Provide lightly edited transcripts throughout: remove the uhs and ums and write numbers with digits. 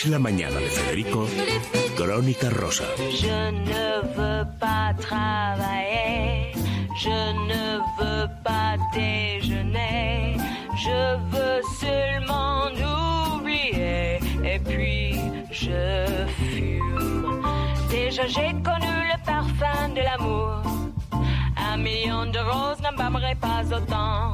Es la mañana de Federico, Crónica Rosa. Je ne veux pas travailler, je ne veux pas déjeuner, je veux seulement oublier, et puis je fume. Déjà j'ai connu le parfum de l'amour, 1 million de roses n'embaumerait pas autant.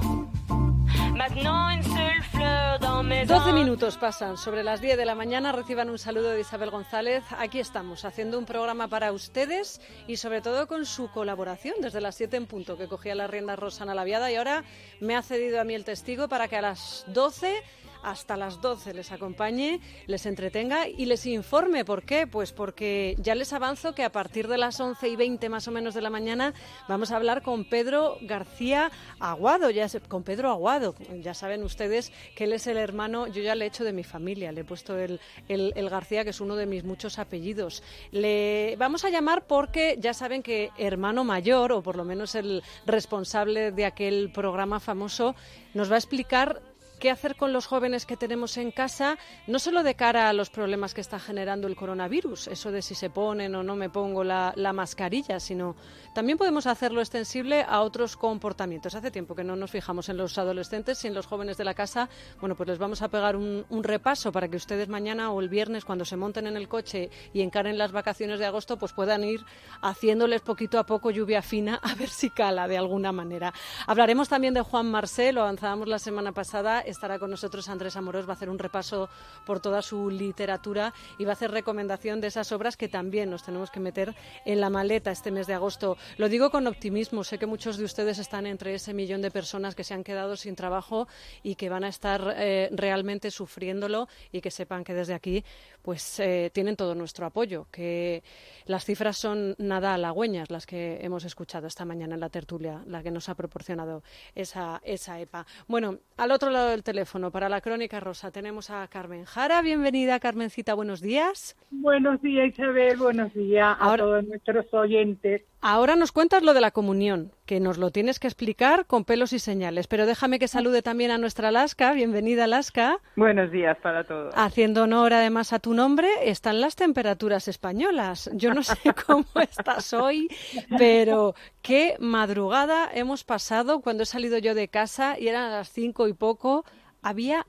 12 minutos pasan sobre las 10 de la mañana. Reciban un saludo de Isabel González. Aquí estamos haciendo un programa para ustedes y sobre todo con su colaboración desde las 7 en punto, que cogía las riendas Rosana Laviada y ahora me ha cedido a mí el testigo para que a las 12 hasta las 12 les acompañe, les entretenga y les informe. ¿Por qué? Pues porque ya les avanzo que a partir de las 11:20 más o menos de la mañana vamos a hablar con Pedro García Aguado. Con Pedro Aguado, ya saben ustedes que él es el hermano, yo ya le he hecho de mi familia, le he puesto el García, que es uno de mis muchos apellidos. Le vamos a llamar porque ya saben que hermano mayor, o por lo menos el responsable de aquel programa famoso, nos va a explicar qué hacer con los jóvenes que tenemos en casa, no solo de cara a los problemas que está generando el coronavirus, eso de si se ponen o no me pongo la mascarilla, sino también podemos hacerlo extensible a otros comportamientos. Hace tiempo que no nos fijamos en los adolescentes y en los jóvenes de la casa. Bueno, pues les vamos a pegar un repaso para que ustedes mañana o el viernes, cuando se monten en el coche y encaren las vacaciones de agosto, pues puedan ir haciéndoles poquito a poco lluvia fina, a ver si cala de alguna manera. Hablaremos también de Juan Marsé, lo avanzábamos la semana pasada. Estará con nosotros Andrés Amorós, va a hacer un repaso por toda su literatura y va a hacer recomendación de esas obras que también nos tenemos que meter en la maleta este mes de agosto. Lo digo con optimismo, sé que muchos de ustedes están entre ese millón de personas que se han quedado sin trabajo y que van a estar realmente sufriéndolo, y que sepan que desde aquí pues tienen todo nuestro apoyo, que las cifras son nada halagüeñas las que hemos escuchado esta mañana en la tertulia, la que nos ha proporcionado esa EPA. Bueno, al otro lado del teléfono, para la Crónica Rosa, tenemos a Carmen Jara. Bienvenida, Carmencita, buenos días. Buenos días, Isabel, buenos días a todos nuestros oyentes. Ahora nos cuentas lo de la comunión, que nos lo tienes que explicar con pelos y señales, pero déjame que salude también a nuestra Alaska. Bienvenida, Alaska. Buenos días para todos. Haciendo honor además a tu nombre, están las temperaturas españolas. Yo no sé cómo estás hoy, pero qué madrugada hemos pasado. Cuando he salido yo de casa y eran las 5 y poco, había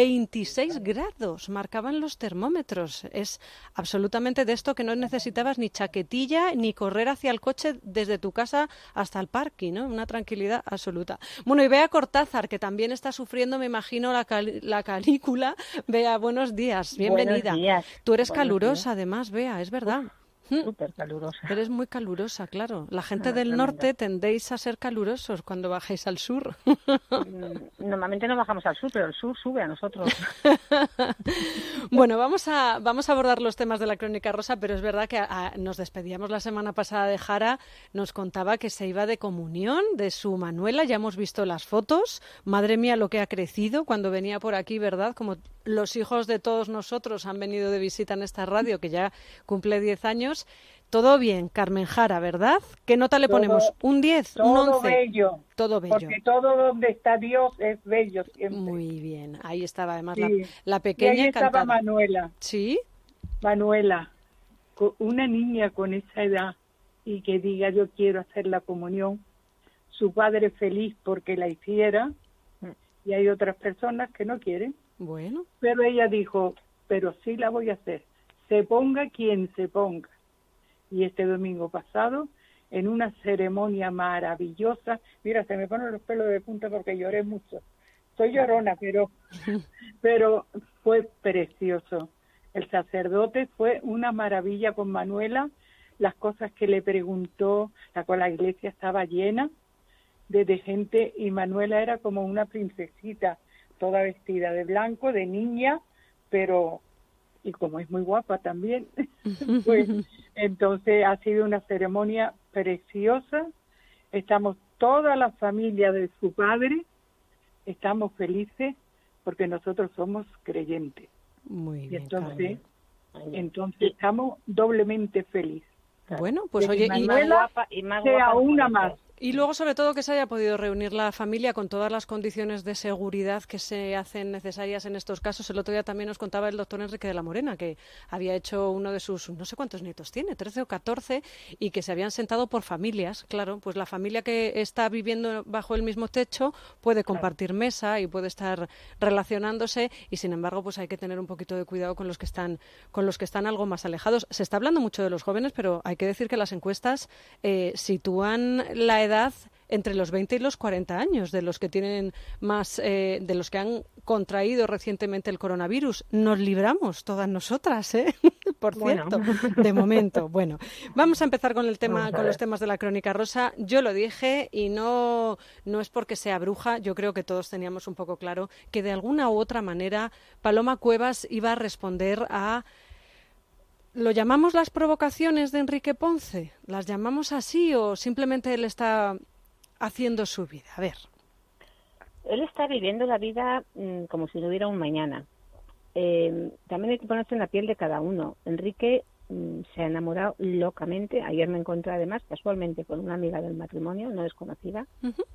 26 grados, marcaban los termómetros. Es absolutamente de esto que no necesitabas ni chaquetilla ni correr hacia el coche desde tu casa hasta el parking, ¿no? Una tranquilidad absoluta. Bueno, y Bea Cortázar, que también está sufriendo, me imagino, la canícula. Bea, buenos días, bienvenida. Buenos días. Tú eres calurosa, además, Bea, es verdad. Súper calurosa. Eres muy calurosa, claro. La gente del norte tendéis a ser calurosos cuando bajáis al sur. Normalmente no bajamos al sur, pero el sur sube a nosotros. Bueno, vamos a abordar los temas de la Crónica Rosa, pero es verdad que nos despedíamos la semana pasada de Jara. Nos contaba que se iba de comunión de su Manuela. Ya hemos visto las fotos. Madre mía, lo que ha crecido cuando venía por aquí, ¿verdad? Como los hijos de todos nosotros han venido de visita en esta radio, que ya cumple 10 años. Todo bien, Carmen Jara, ¿verdad? ¿Qué nota le ponemos? ¿Un 10? ¿Un 11? Todo bello. Todo bello. Porque todo donde está Dios es bello siempre. Muy bien. Ahí estaba además sí. la pequeña. Y ahí estaba cantada. Manuela. ¿Sí? Manuela, una niña con esa edad y que diga yo quiero hacer la comunión. Su padre feliz porque la hiciera y hay otras personas que no quieren. Bueno. Pero ella dijo, pero sí la voy a hacer. Se ponga quien se ponga. Y este domingo pasado, en una ceremonia maravillosa, mira, se me ponen los pelos de punta porque lloré mucho. Soy llorona, pero fue precioso. El sacerdote fue una maravilla con Manuela, las cosas que le preguntó, la iglesia estaba llena de gente y Manuela era como una princesita, toda vestida de blanco, de niña, pero... y como es muy guapa también, pues entonces ha sido una ceremonia preciosa. Estamos toda la familia de su padre, estamos felices porque nosotros somos creyentes. Muy bien, y entonces estamos doblemente felices. Bueno, pues de oye, Manuela y más sea guapa una más. Y luego, sobre todo, que se haya podido reunir la familia con todas las condiciones de seguridad que se hacen necesarias en estos casos. El otro día también nos contaba el doctor Enrique de la Morena, que había hecho uno de sus, no sé cuántos nietos tiene, 13 o 14, y que se habían sentado por familias. Claro, pues la familia que está viviendo bajo el mismo techo puede compartir mesa y puede estar relacionándose, y sin embargo, pues hay que tener un poquito de cuidado con los que están algo más alejados. Se está hablando mucho de los jóvenes, pero hay que decir que las encuestas sitúan la edad entre los 20 y los 40 años de los que tienen más, de los que han contraído recientemente el coronavirus. Nos libramos todas nosotras, por cierto, de momento. Bueno, vamos a empezar con el tema, con los temas de la Crónica Rosa. Yo lo dije y no es porque sea bruja. Yo creo que todos teníamos un poco claro que de alguna u otra manera Paloma Cuevas iba a responder a... ¿Lo llamamos las provocaciones de Enrique Ponce? ¿Las llamamos así o simplemente él está haciendo su vida? A ver. Él está viviendo la vida como si no hubiera un mañana. También hay que ponerse en la piel de cada uno. Enrique se ha enamorado locamente. Ayer me encontré además casualmente con una amiga del matrimonio, no desconocida,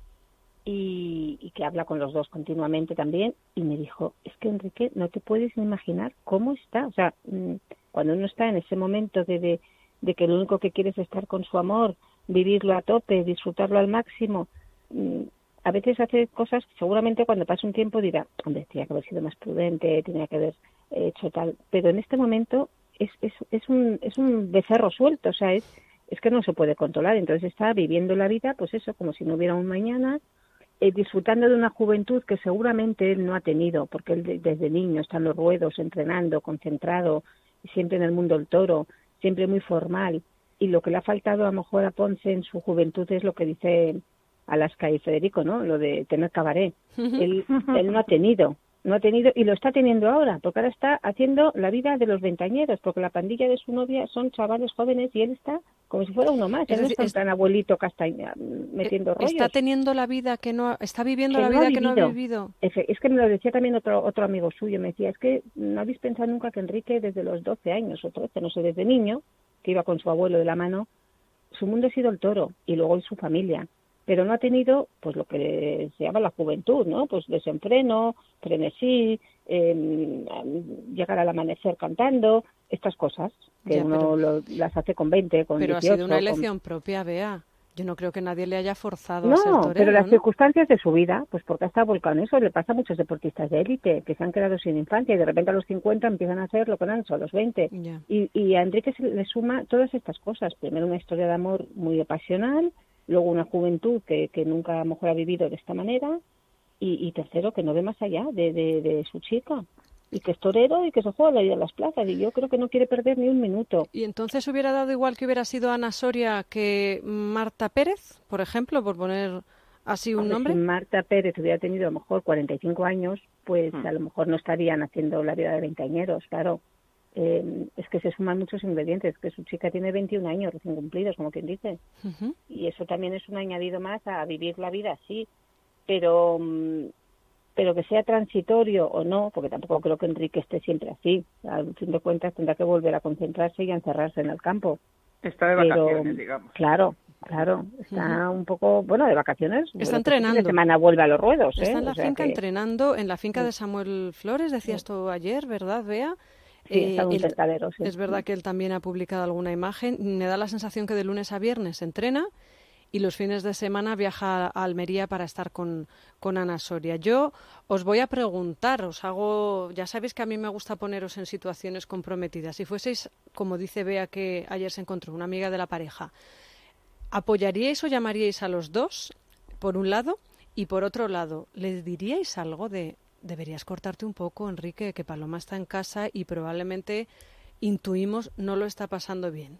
y que habla con los dos continuamente también, y me dijo, es que Enrique, no te puedes imaginar cómo está. O sea, cuando uno está en ese momento de que lo único que quiere es estar con su amor, vivirlo a tope, disfrutarlo al máximo, a veces hace cosas que seguramente cuando pase un tiempo dirá, hombre, tenía que haber sido más prudente, tenía que haber hecho tal, pero en este momento es un becerro suelto, o sea, es que no se puede controlar. Entonces está viviendo la vida, pues eso, como si no hubiera un mañana, disfrutando de una juventud que seguramente él no ha tenido, porque él desde niño está en los ruedos, entrenando, concentrado, siempre en el mundo del toro, siempre muy formal. Y lo que le ha faltado a lo mejor a Ponce en su juventud es lo que dice Alaska y Federico, ¿no? Lo de tener cabaret. Él no ha tenido y lo está teniendo ahora, porque ahora está haciendo la vida de los veinteañeros, porque la pandilla de su novia son chavales jóvenes y él está como si fuera uno más. Él no está tan abuelito castaña metiendo rollos. Está teniendo la vida que no, está viviendo la vida que no ha vivido. Es que me lo decía también otro amigo suyo, me decía, es que no habéis pensado nunca que Enrique desde los 12 años o 13, no sé, desde niño, que iba con su abuelo de la mano, su mundo ha sido el toro y luego su familia. Pero no ha tenido pues lo que se llama la juventud, ¿no? Pues desenfreno, frenesí, llegar al amanecer cantando, estas cosas que ya, uno las hace con 20, con 18. Pero ha sido una elección propia, Bea. Yo no creo que nadie le haya forzado a ser torero. Pero las ¿no? circunstancias de su vida, pues porque ha estado volcado en eso, le pasa a muchos deportistas de élite que se han quedado sin infancia y de repente a los 50 empiezan a hacer lo que no han hecho a los 20. Ya. Y a Enrique se le suma todas estas cosas. Primero una historia de amor muy pasional, luego una juventud que nunca a lo mejor ha vivido de esta manera, y tercero, que no ve más allá de su chica, y que es torero y que se juega la vida en las plazas, y yo creo que no quiere perder ni un minuto. ¿Y entonces hubiera dado igual que hubiera sido Ana Soria que Marta Pérez, por ejemplo, por poner así un nombre? Si Marta Pérez hubiera tenido a lo mejor 45 años, pues a lo mejor no estarían haciendo la vida de veinteañeros, claro. Es que se suman muchos ingredientes, que su chica tiene 21 años recién cumplidos, como quien dice, y eso también es un añadido más a vivir la vida así, pero que sea transitorio o no, porque tampoco creo que Enrique esté siempre así. Al fin de cuentas tendrá que volver a concentrarse y a encerrarse en el campo. Está de vacaciones, digamos. Claro, está un poco, bueno, de vacaciones. Está entrenando. Esta semana vuelve a los ruedos. Está en la finca entrenando, en la finca de Samuel Flores, decías tú ayer, ¿verdad, Bea? Sí, está un tentadero, sí. Es verdad que él también ha publicado alguna imagen. Me da la sensación que de lunes a viernes entrena y los fines de semana viaja a Almería para estar con Ana Soria. Yo os voy a preguntar, ya sabéis que a mí me gusta poneros en situaciones comprometidas. Si fueseis, como dice Bea, que ayer se encontró una amiga de la pareja, ¿apoyaríais o llamaríais a los dos, por un lado? Y por otro lado, ¿les diríais algo de... Deberías cortarte un poco, Enrique, que Paloma está en casa y probablemente intuimos no lo está pasando bien?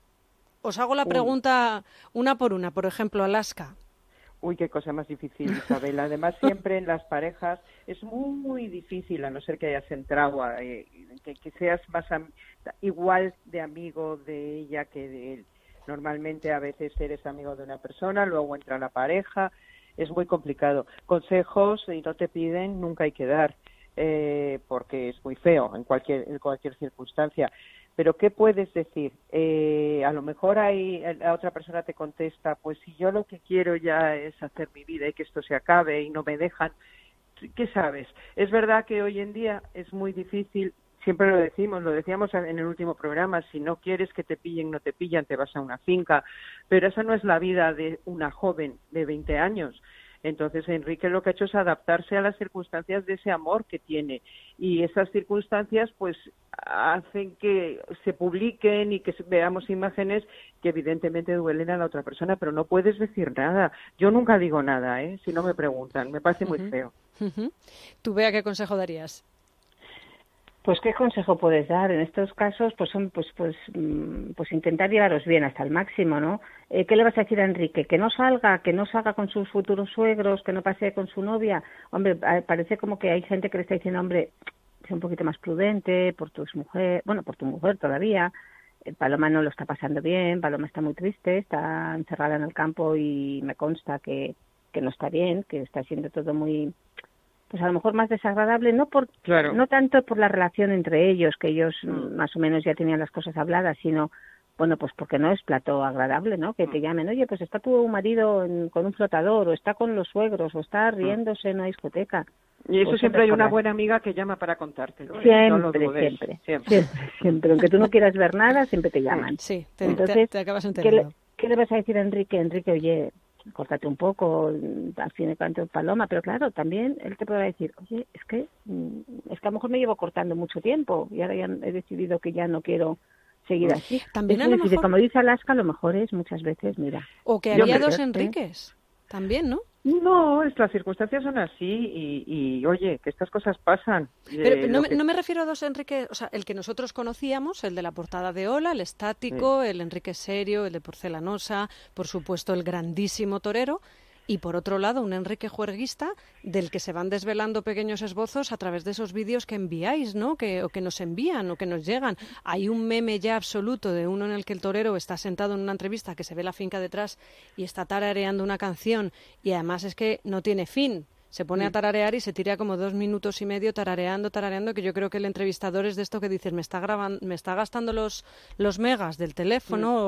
Os hago la pregunta una por una. Por ejemplo, Alaska. Uy, qué cosa más difícil, Isabel. Además, siempre en las parejas es muy difícil, a no ser que hayas entrado, que seas más igual de amigo de ella que de él. Normalmente a veces eres amigo de una persona, luego entra la pareja. Es muy complicado. Consejos, si no te piden, nunca hay que dar, porque es muy feo en cualquier circunstancia. Pero ¿qué puedes decir? A lo mejor la otra persona te contesta, pues si yo lo que quiero ya es hacer mi vida y que esto se acabe y no me dejan, ¿qué sabes? Es verdad que hoy en día es muy difícil, siempre lo decíamos en el último programa, si no quieres que te pillen, no te pillan, te vas a una finca, pero esa no es la vida de una joven de 20 años. Entonces Enrique lo que ha hecho es adaptarse a las circunstancias de ese amor que tiene, y esas circunstancias pues hacen que se publiquen y que veamos imágenes que evidentemente duelen a la otra persona, pero no puedes decir nada. Yo nunca digo nada, si no me preguntan, me parece muy feo. ¿Tú, Bea, qué consejo darías? Pues qué consejo puedes dar en estos casos, pues intentar llevaros bien hasta el máximo, ¿no? ¿Qué le vas a decir a Enrique? Que no salga con sus futuros suegros, que no pase con su novia. Hombre, parece como que hay gente que le está diciendo, hombre, sé un poquito más prudente por tu mujer todavía. Paloma no lo está pasando bien, Paloma está muy triste, está encerrada en el campo y me consta que no está bien, que está siendo todo muy, pues a lo mejor más desagradable, no tanto por la relación entre ellos, que ellos más o menos ya tenían las cosas habladas, sino, bueno, pues porque no es plato agradable, ¿no? Que te llamen, oye, pues está tu marido con un flotador, o está con los suegros, o está riéndose en una discoteca. Y eso siempre hay una buena amiga que llama para contártelo. Siempre. Aunque tú no quieras ver nada, siempre te llaman. Sí, entonces, te acabas enterando. ¿Qué le vas a decir a Enrique? Enrique, oye, córtate un poco, al fin y al cabo Paloma, pero claro, también él te podrá decir, oye, es que a lo mejor me llevo cortando mucho tiempo y ahora ya he decidido que ya no quiero seguir así. También es a lo decir, mejor, como dice Alaska, a lo mejor es muchas veces, mira. O que había dos Enriques, también, ¿no? No, las circunstancias son así y oye, que estas cosas pasan. Pero no me refiero a dos Enriques, o sea, el que nosotros conocíamos, el de la portada de Hola, el estático, el Enrique serio, el de porcelanosa, por supuesto el grandísimo torero, y por otro lado un Enrique juerguista del que se van desvelando pequeños esbozos a través de esos vídeos que enviáis, ¿no? O que nos envían o que nos llegan. Hay un meme ya absoluto de uno en el que el torero está sentado en una entrevista, que se ve la finca detrás y está tarareando una canción, y además es que no tiene fin. Se pone a tararear y se tira como 2 minutos y medio tarareando, que yo creo que el entrevistador es de esto que dices, me está gastando los megas del teléfono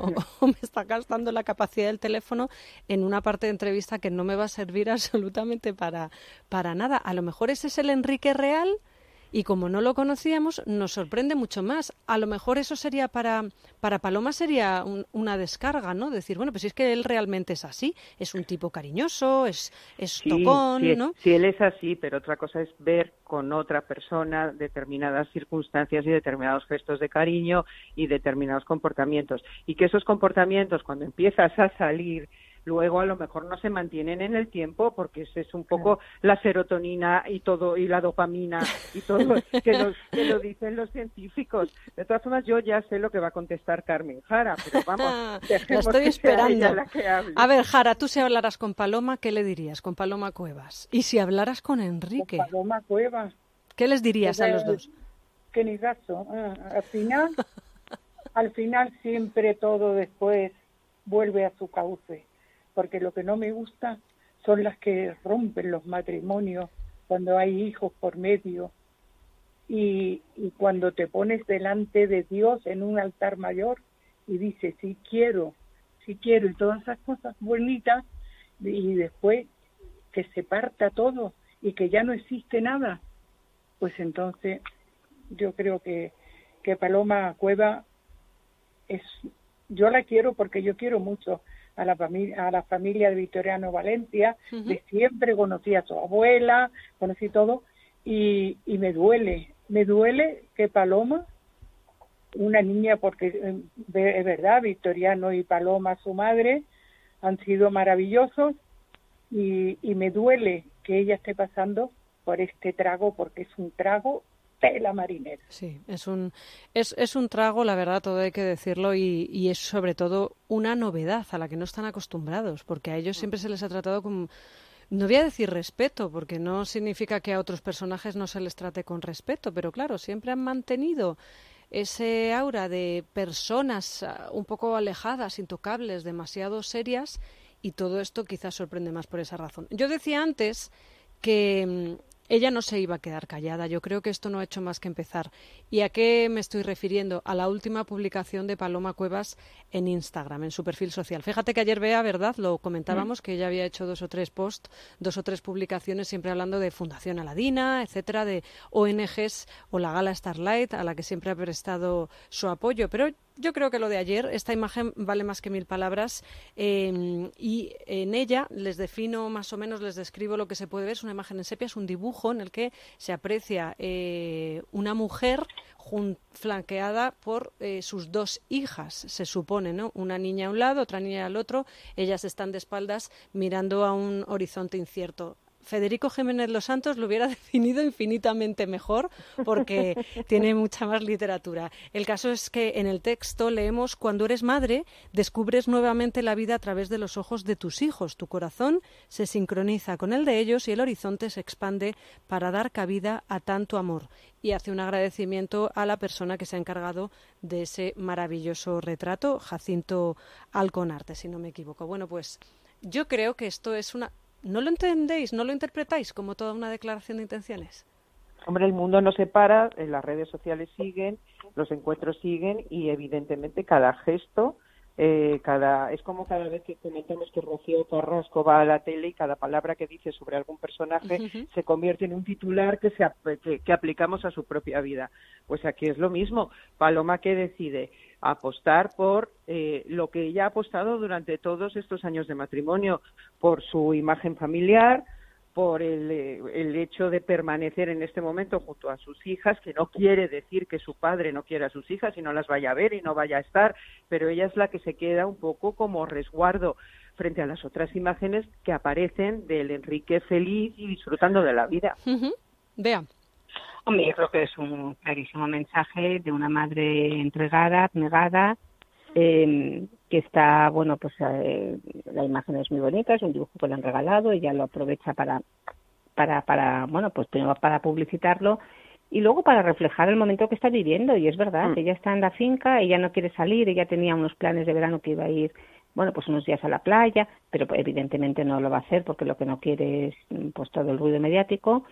o me está gastando la capacidad del teléfono en una parte de entrevista que no me va a servir absolutamente para nada. A lo mejor ese es el Enrique real y como no lo conocíamos nos sorprende mucho más. A lo mejor eso sería para Paloma sería una descarga, ¿no? Decir, bueno, pues si es que él realmente es así, es un tipo cariñoso, es tocón, ¿no? Sí, él es así, pero otra cosa es ver con otra persona determinadas circunstancias y determinados gestos de cariño y determinados comportamientos. Y que esos comportamientos, cuando empiezas a salir, luego a lo mejor no se mantienen en el tiempo, porque es un poco la serotonina y todo, y la dopamina y todo que lo dicen los científicos. De todas formas, yo ya sé lo que va a contestar Carmen Jara, pero vamos, la estoy esperando. La que hable. A ver, Jara, tú si hablaras con Paloma, ¿qué le dirías? Con Paloma Cuevas. Y si hablaras con Enrique, Con Paloma Cuevas, ¿qué les dirías a los dos? Que ni caso. Al final siempre todo después vuelve a su cauce. Porque lo que no me gusta son las que rompen los matrimonios cuando hay hijos por medio y cuando te pones delante de Dios en un altar mayor y dices, sí quiero, y todas esas cosas bonitas, y después que se parta todo y que ya no existe nada, pues entonces yo creo que Paloma Cueva yo la quiero porque yo quiero mucho a la familia de Victoriano Valencia, de siempre conocí a su abuela, conocí todo, y me duele que Paloma, una niña, porque es verdad, Victoriano y Paloma, su madre, han sido maravillosos, y me duele que ella esté pasando por este trago, porque es un trago tela marinera. Sí, es un trago, la verdad, todo hay que decirlo, y es sobre todo una novedad a la que no están acostumbrados, porque a ellos siempre se les ha tratado con, no voy a decir respeto, porque no significa que a otros personajes no se les trate con respeto, pero claro, siempre han mantenido ese aura de personas un poco alejadas, intocables, demasiado serias, y todo esto quizás sorprende más por esa razón. Yo decía antes que ella no se iba a quedar callada. Yo creo que esto no ha hecho más que empezar. ¿Y a qué me estoy refiriendo? A la última publicación de Paloma Cuevas en Instagram, en su perfil social. Fíjate que ayer, Bea, ¿verdad? Lo comentábamos, que ella había hecho 2 o 3 posts, 2 o 3 publicaciones, siempre hablando de Fundación Aladina, etcétera, de ONGs o la Gala Starlight, a la que siempre ha prestado su apoyo. Pero yo creo que lo de ayer, esta imagen vale más que 1000 palabras, y en ella les defino más o menos, les describo lo que se puede ver. Es una imagen en sepia, es un dibujo en el que se aprecia una mujer flanqueada por sus 2 hijas, se supone, ¿no? Una niña a un lado, otra niña al otro. Ellas están de espaldas mirando a un horizonte incierto. Federico Jiménez Los Santos lo hubiera definido infinitamente mejor porque tiene mucha más literatura. El caso es que en el texto leemos: cuando eres madre, descubres nuevamente la vida a través de los ojos de tus hijos. Tu corazón se sincroniza con el de ellos y el horizonte se expande para dar cabida a tanto amor. Y hace un agradecimiento a la persona que se ha encargado de ese maravilloso retrato, Jacinto Alconarte, si no me equivoco. Bueno, pues yo creo que esto es una... ¿No lo entendéis, no lo interpretáis como toda una declaración de intenciones? Hombre, el mundo no se para, las redes sociales siguen, los encuentros siguen y evidentemente cada gesto, es como cada vez que comentamos que Rocío Carrasco va a la tele y cada palabra que dice sobre algún personaje se convierte en un titular que aplicamos a su propia vida. Pues aquí es lo mismo. Paloma, ¿qué decide? Apostar por lo que ella ha apostado durante todos estos años de matrimonio, por su imagen familiar, por el hecho de permanecer en este momento junto a sus hijas, que no quiere decir que su padre no quiera a sus hijas y no las vaya a ver y no vaya a estar, pero ella es la que se queda un poco como resguardo frente a las otras imágenes que aparecen del Enrique feliz y disfrutando de la vida. Vea. Hombre, yo creo que es un clarísimo mensaje de una madre entregada, abnegada, que está, bueno, pues la imagen es muy bonita, es un dibujo que le han regalado, ella lo aprovecha para bueno, pues primero para publicitarlo y luego para reflejar el momento que está viviendo. Y es verdad, ella está en la finca, ella no quiere salir, ella tenía unos planes de verano que iba a ir, bueno, pues unos días a la playa, pero evidentemente no lo va a hacer porque lo que no quiere es pues todo el ruido mediático.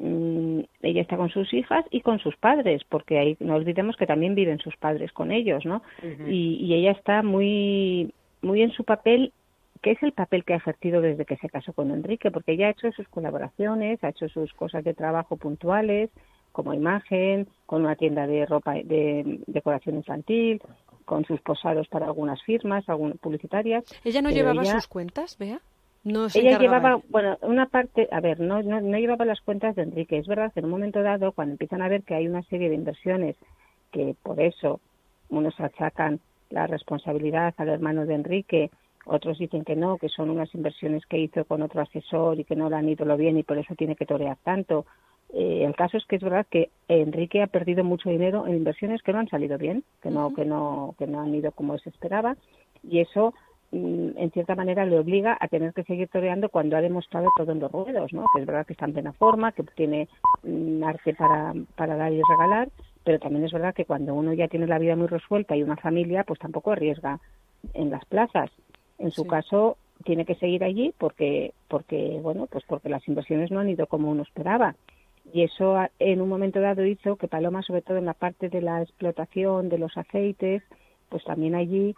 Ella está con sus hijas y con sus padres, porque ahí no olvidemos que también viven sus padres con ellos, ¿no? Y ella está muy muy en su papel, que es el papel que ha ejercido desde que se casó con Enrique, porque ella ha hecho sus colaboraciones, ha hecho sus cosas de trabajo puntuales, como imagen, con una tienda de ropa de decoración infantil, con sus posados para algunas firmas, algunas publicitarias. ¿Ella no llevaba sus cuentas, Bea? No se ella llevaba, bueno, una parte, a ver, no llevaba las cuentas de Enrique. Es verdad que en un momento dado, cuando empiezan a ver que hay una serie de inversiones que por eso unos achacan la responsabilidad al hermano de Enrique, otros dicen que no, que son unas inversiones que hizo con otro asesor y que no le han ido lo bien y por eso tiene que torear tanto. El caso es que es verdad que Enrique ha perdido mucho dinero en inversiones que no han salido bien, que no han ido como se esperaba, y eso en cierta manera le obliga a tener que seguir toreando cuando ha demostrado todo en los ruedos, ¿no? Que es verdad que está en plena forma, que tiene arte para dar y regalar, pero también es verdad que cuando uno ya tiene la vida muy resuelta y una familia, pues tampoco arriesga en las plazas. En su caso tiene que seguir allí porque bueno, pues porque las inversiones no han ido como uno esperaba. Y eso en un momento dado hizo que Paloma, sobre todo en la parte de la explotación de los aceites, pues también allí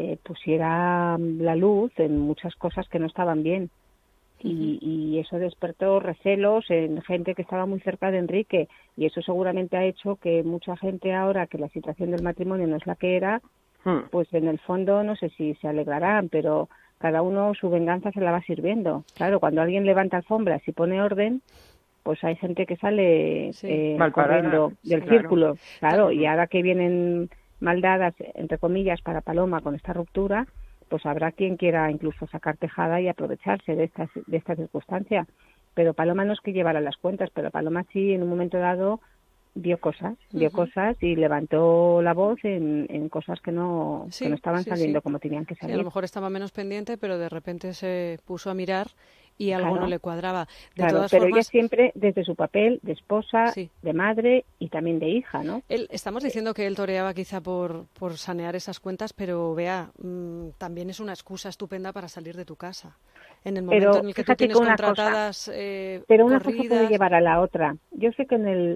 pusiera la luz en muchas cosas que no estaban bien. Y eso despertó recelos en gente que estaba muy cerca de Enrique, y eso seguramente ha hecho que mucha gente, ahora que la situación del matrimonio no es la que era, pues en el fondo no sé si se alegrarán, pero cada uno su venganza se la va sirviendo. Claro, cuando alguien levanta alfombras y pone orden, pues hay gente que sale corriendo del círculo, claro, y ahora que vienen maldadas, entre comillas, para Paloma con esta ruptura, pues habrá quien quiera incluso sacar tejada y aprovecharse de esta circunstancia. Pero Paloma no es que llevara las cuentas, pero Paloma sí en un momento dado vio cosas y levantó la voz en cosas que no estaban saliendo como tenían que salir. Sí, a lo mejor estaba menos pendiente, pero de repente se puso a mirar y algo Claro. no le cuadraba. De Claro, todas pero formas, ella siempre desde su papel de esposa, sí. de madre y también de hija, ¿no? Estamos diciendo que él toreaba quizá por sanear esas cuentas, pero vea, también es una excusa estupenda para salir de tu casa. En el momento Pero en el que tú fíjate tienes que una contratadas pero una cosa puede corridas... llevar a la otra. Yo sé que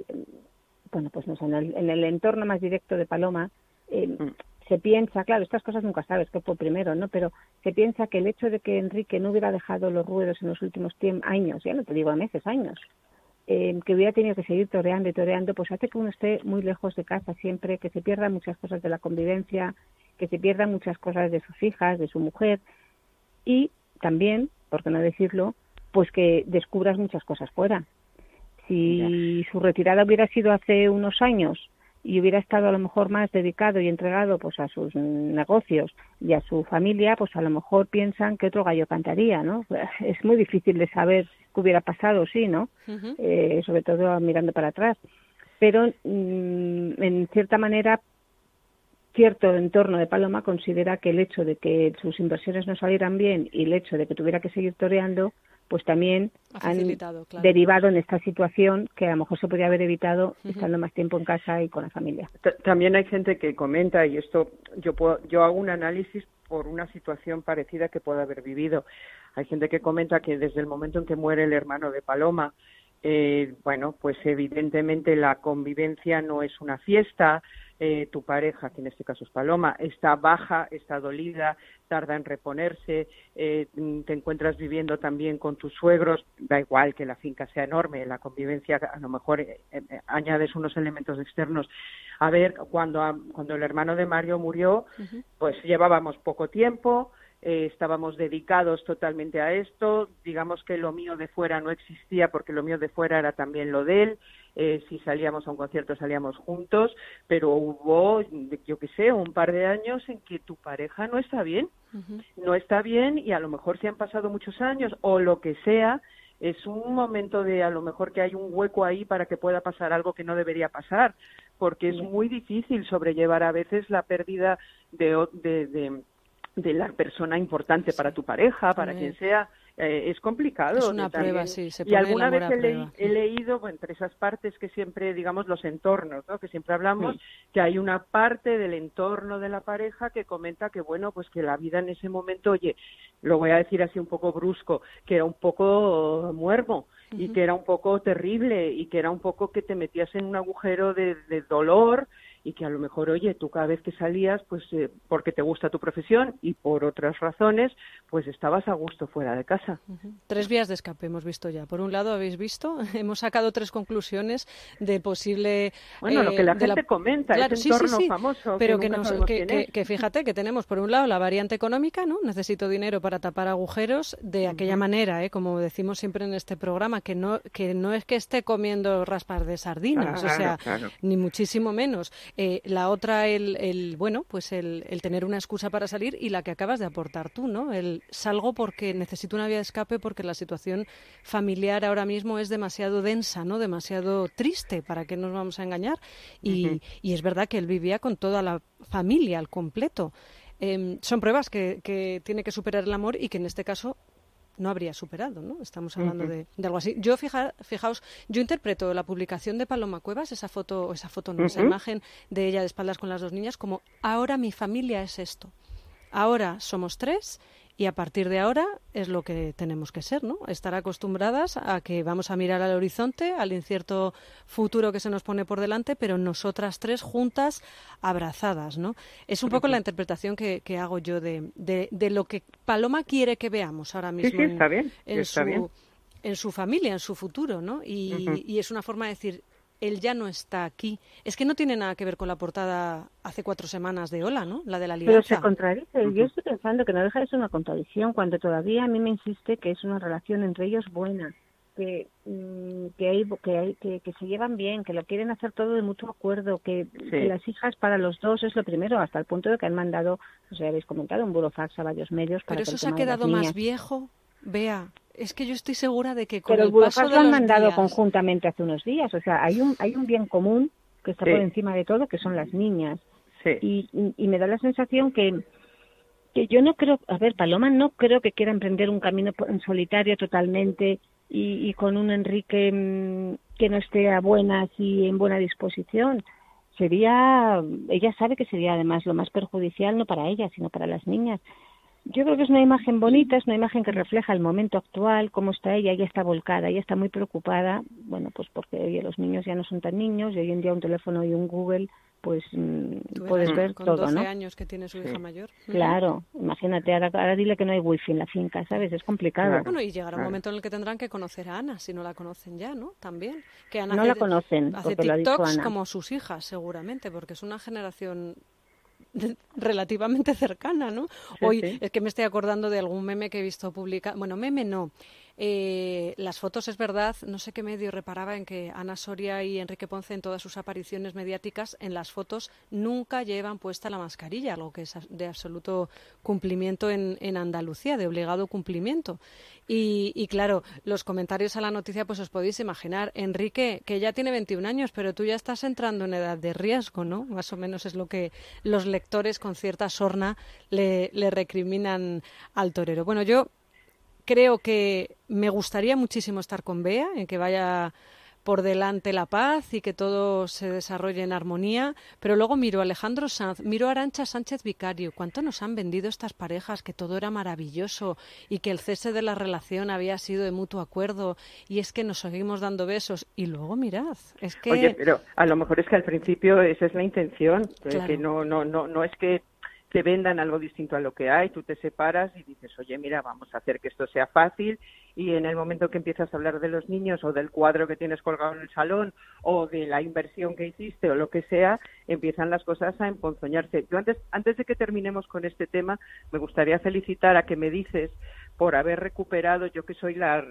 pues no sé, en el entorno más directo de Paloma, se piensa, claro, estas cosas nunca sabes qué fue primero, ¿no? Pero se piensa que el hecho de que Enrique no hubiera dejado los ruedos en los últimos años, ya no te digo a meses, años, que hubiera tenido que seguir toreando y toreando, pues hace que uno esté muy lejos de casa siempre, que se pierdan muchas cosas de la convivencia, que se pierdan muchas cosas de sus hijas, de su mujer, y también, por qué no decirlo, pues que descubras muchas cosas fuera. Si su retirada hubiera sido hace unos años y hubiera estado a lo mejor más dedicado y entregado pues a sus negocios y a su familia, pues a lo mejor piensan que otro gallo cantaría, ¿no? Es muy difícil de saber qué hubiera pasado, sí, ¿no? Ujú. Sobre todo mirando para atrás. Pero en cierta manera, cierto entorno de Paloma considera que el hecho de que sus inversiones no salieran bien y el hecho de que tuviera que seguir toreando, pues también han Claro. derivado en esta situación que a lo mejor se podría haber evitado estando más tiempo en casa y con la familia. También hay gente que comenta, y esto yo hago un análisis por una situación parecida que pueda haber vivido. Hay gente que comenta que desde el momento en que muere el hermano de Paloma, bueno, pues evidentemente la convivencia no es una fiesta, tu pareja, que en este caso es Paloma, está baja, está dolida, tarda en reponerse, te encuentras viviendo también con tus suegros, da igual que la finca sea enorme, la convivencia a lo mejor añades unos elementos externos. A ver, cuando el hermano de Mario murió, pues llevábamos poco tiempo, estábamos dedicados totalmente a esto, digamos que lo mío de fuera no existía porque lo mío de fuera era también lo de él, si salíamos a un concierto salíamos juntos, pero hubo, yo qué sé, un par de años en que tu pareja no está bien, no está bien y a lo mejor si han pasado muchos años o lo que sea, es un momento de a lo mejor que hay un hueco ahí para que pueda pasar algo que no debería pasar, porque es muy difícil sobrellevar a veces la pérdida de la persona importante para tu pareja, para quien sea, es complicado. Es una prueba, sí, se pone y alguna el amor vez a prueba. he leído, bueno, entre esas partes que siempre, digamos, los entornos, ¿no? Que siempre hablamos, que hay una parte del entorno de la pareja que comenta que, bueno, pues que la vida en ese momento, oye, lo voy a decir así un poco brusco, que era un poco muermo, y que era un poco terrible, y que era un poco que te metías en un agujero de dolor, y que a lo mejor, oye, tú cada vez que salías, pues porque te gusta tu profesión y por otras razones, pues estabas a gusto fuera de casa. 3 vías de escape hemos visto ya. Por un lado, habéis visto, hemos sacado 3 conclusiones de posible... Bueno, lo que la gente comenta, claro, ese entorno famoso, pero que fíjate que tenemos, por un lado, la variante económica, ¿no? Necesito dinero para tapar agujeros, de aquella manera, como decimos siempre en este programa, que no es que esté comiendo raspas de sardinas, claro. ni muchísimo menos. La otra, el tener una excusa para salir, y la que acabas de aportar tú, ¿no? El salgo porque necesito una vía de escape porque la situación familiar ahora mismo es demasiado densa, ¿no? Demasiado triste, ¿para qué nos vamos a engañar? Y es verdad que él vivía con toda la familia al completo. Son pruebas que tiene que superar el amor y que en este caso no habría superado, ¿no? Estamos hablando de algo así. Yo, fijaos, yo interpreto la publicación de Paloma Cuevas, esa imagen de ella de espaldas con las 2 niñas, como ahora mi familia es esto. Ahora somos 3 y a partir de ahora es lo que tenemos que ser, ¿no? Estar acostumbradas a que vamos a mirar al horizonte, al incierto futuro que se nos pone por delante, pero nosotras 3 juntas, abrazadas, ¿no? Es un poco la interpretación que hago yo de lo que Paloma quiere que veamos ahora mismo en su familia, en su futuro, ¿no? Y es una forma de decir, él ya no está aquí. Es que no tiene nada que ver con la portada hace 4 semanas de Hola, ¿no? La de la alianza. Pero se contradice. Yo estoy pensando que no deja de ser una contradicción cuando todavía a mí me insiste que es una relación entre ellos buena, que se llevan bien, que lo quieren hacer todo de mutuo acuerdo, que las hijas para los dos es lo primero, hasta el punto de que han mandado, no sé, habéis comentado, un burofax a varios medios para... Pero eso se ha quedado más viejo, Bea. Es que yo estoy segura de que con pero el paso de lo han los mandado días... conjuntamente hace unos días. O sea, hay un bien común que está por encima de todo, que son las niñas. Sí. Y me da la sensación que Que yo no creo, a ver, Paloma no creo que quiera emprender un camino en solitario totalmente y con un Enrique que no esté a buenas y en buena disposición. Ella sabe que sería además lo más perjudicial no para ella, sino para las niñas. Yo creo que es una imagen bonita, es una imagen que refleja el momento actual, cómo está ella está volcada, ella está muy preocupada, bueno, pues porque oye, los niños ya no son tan niños y hoy en día un teléfono y un Google, pues puedes ver con todo, 12 ¿no? años que tiene su hija mayor. Claro, imagínate, ahora dile que no hay wifi en la finca, ¿sabes? Es complicado. Claro. Bueno, y llegará un momento en el que tendrán que conocer a Ana, si no la conocen ya, ¿no? También. Que Ana No la conocen, hace porque lo ha dicho TikToks Ana. como sus hijas, seguramente, porque es una generación relativamente cercana, ¿no? Sí, Hoy sí. es que me estoy acordando de algún meme que he visto publicado. Bueno, meme no. Las fotos, es verdad, no sé qué medio reparaba en que Ana Soria y Enrique Ponce en todas sus apariciones mediáticas, en las fotos nunca llevan puesta la mascarilla, algo que es de absoluto cumplimiento en Andalucía, de obligado cumplimiento. Y claro, los comentarios a la noticia, pues os podéis imaginar. Enrique, que ya tiene 21 años, pero tú ya estás entrando en edad de riesgo, ¿no? Más o menos es lo que los lectores con cierta sorna le recriminan al torero. Bueno, yo creo que me gustaría muchísimo estar con Bea, en que vaya por delante la paz y que todo se desarrolle en armonía, pero luego miro a Alejandro Sanz, miro a Arantxa Sánchez Vicario, cuánto nos han vendido estas parejas, que todo era maravilloso y que el cese de la relación había sido de mutuo acuerdo y es que nos seguimos dando besos y luego mirad, es que... Oye, pero a lo mejor es que al principio esa es la intención, Claro. que no es que te vendan algo distinto a lo que hay, tú te separas y dices, oye, mira, vamos a hacer que esto sea fácil, y en el momento que empiezas a hablar de los niños o del cuadro que tienes colgado en el salón o de la inversión que hiciste o lo que sea, empiezan las cosas a emponzoñarse. Yo antes de que terminemos con este tema, me gustaría felicitar a que me dices por haber recuperado, yo que soy la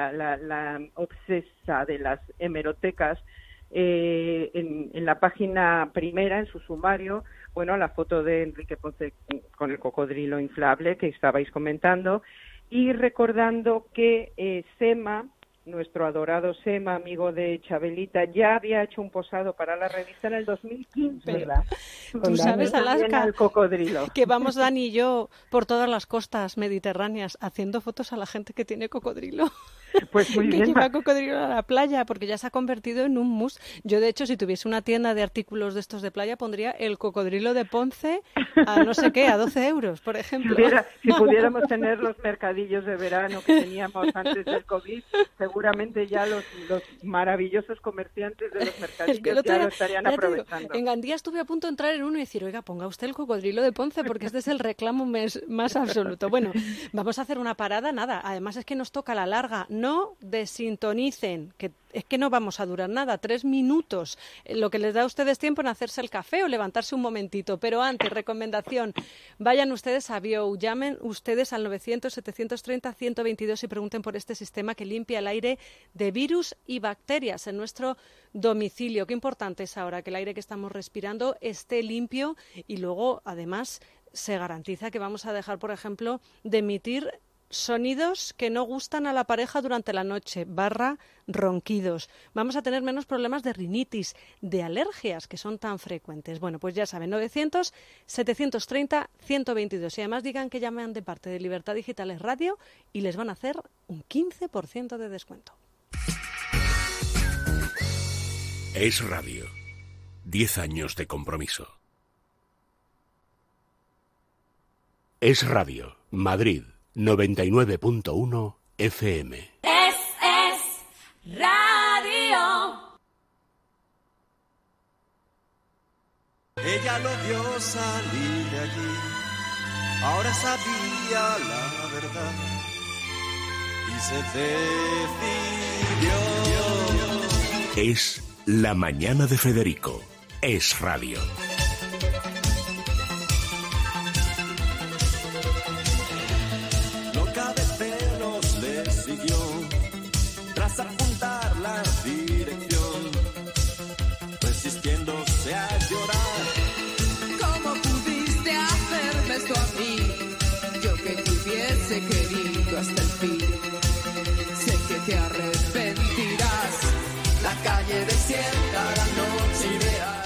obsesa de las hemerotecas, en la página primera, en su sumario, bueno, la foto de Enrique Ponce con el cocodrilo inflable que estabais comentando, y recordando que Sema, nuestro adorado Sema, amigo de Chabelita, ya había hecho un posado para la revista en el 2015, ¿verdad? Tú sabes, Alaska, al cocodrilo. que vamos Dani y yo por todas las costas mediterráneas haciendo fotos a la gente que tiene cocodrilo. Pues muy que bien. lleva cocodrilo a la playa, porque ya se ha convertido en un mus. Yo, de hecho, si tuviese una tienda de artículos de estos de playa, pondría el cocodrilo de Ponce a no sé qué, a 12 euros, por ejemplo. Si pudiéramos tener los mercadillos de verano que teníamos antes del COVID, seguramente ya los maravillosos comerciantes de los mercadillos Es que el otro ya día, lo estarían ya te digo, aprovechando. en Gandía estuve a punto de entrar en uno y decir, oiga, ponga usted el cocodrilo de Ponce, porque este es el reclamo más absoluto. Bueno, vamos a hacer una parada, nada. Además es que nos toca la larga. No desintonicen, que es que no vamos a durar nada, 3 minutos, lo que les da a ustedes tiempo en hacerse el café o levantarse un momentito. Pero antes, recomendación, vayan ustedes a Bio, llamen ustedes al 900-730-122 y pregunten por este sistema que limpia el aire de virus y bacterias en nuestro domicilio. Qué importante es ahora que el aire que estamos respirando esté limpio y luego, además, se garantiza que vamos a dejar, por ejemplo, de emitir sonidos que no gustan a la pareja durante la noche, ronquidos. Vamos a tener menos problemas de rinitis, de alergias que son tan frecuentes. Bueno, pues ya saben, 900-730-122. Y además digan que llaman de parte de Libertad Digitales Radio y les van a hacer un 15% de descuento. Es Radio. 10 años de compromiso. Es Radio. Madrid. 99.1 FM. Es radio. Ella lo vio salir de allí, ahora sabía la verdad y se decidió. Es La Mañana de Federico. Es Radio. Tras apuntar la dirección, resistiéndose a llorar. ¿Cómo pudiste hacerme esto a mí? Yo que te hubiese querido hasta el fin. Sé que te arrepentirás. La calle desierta, la noche ideal. Un poquito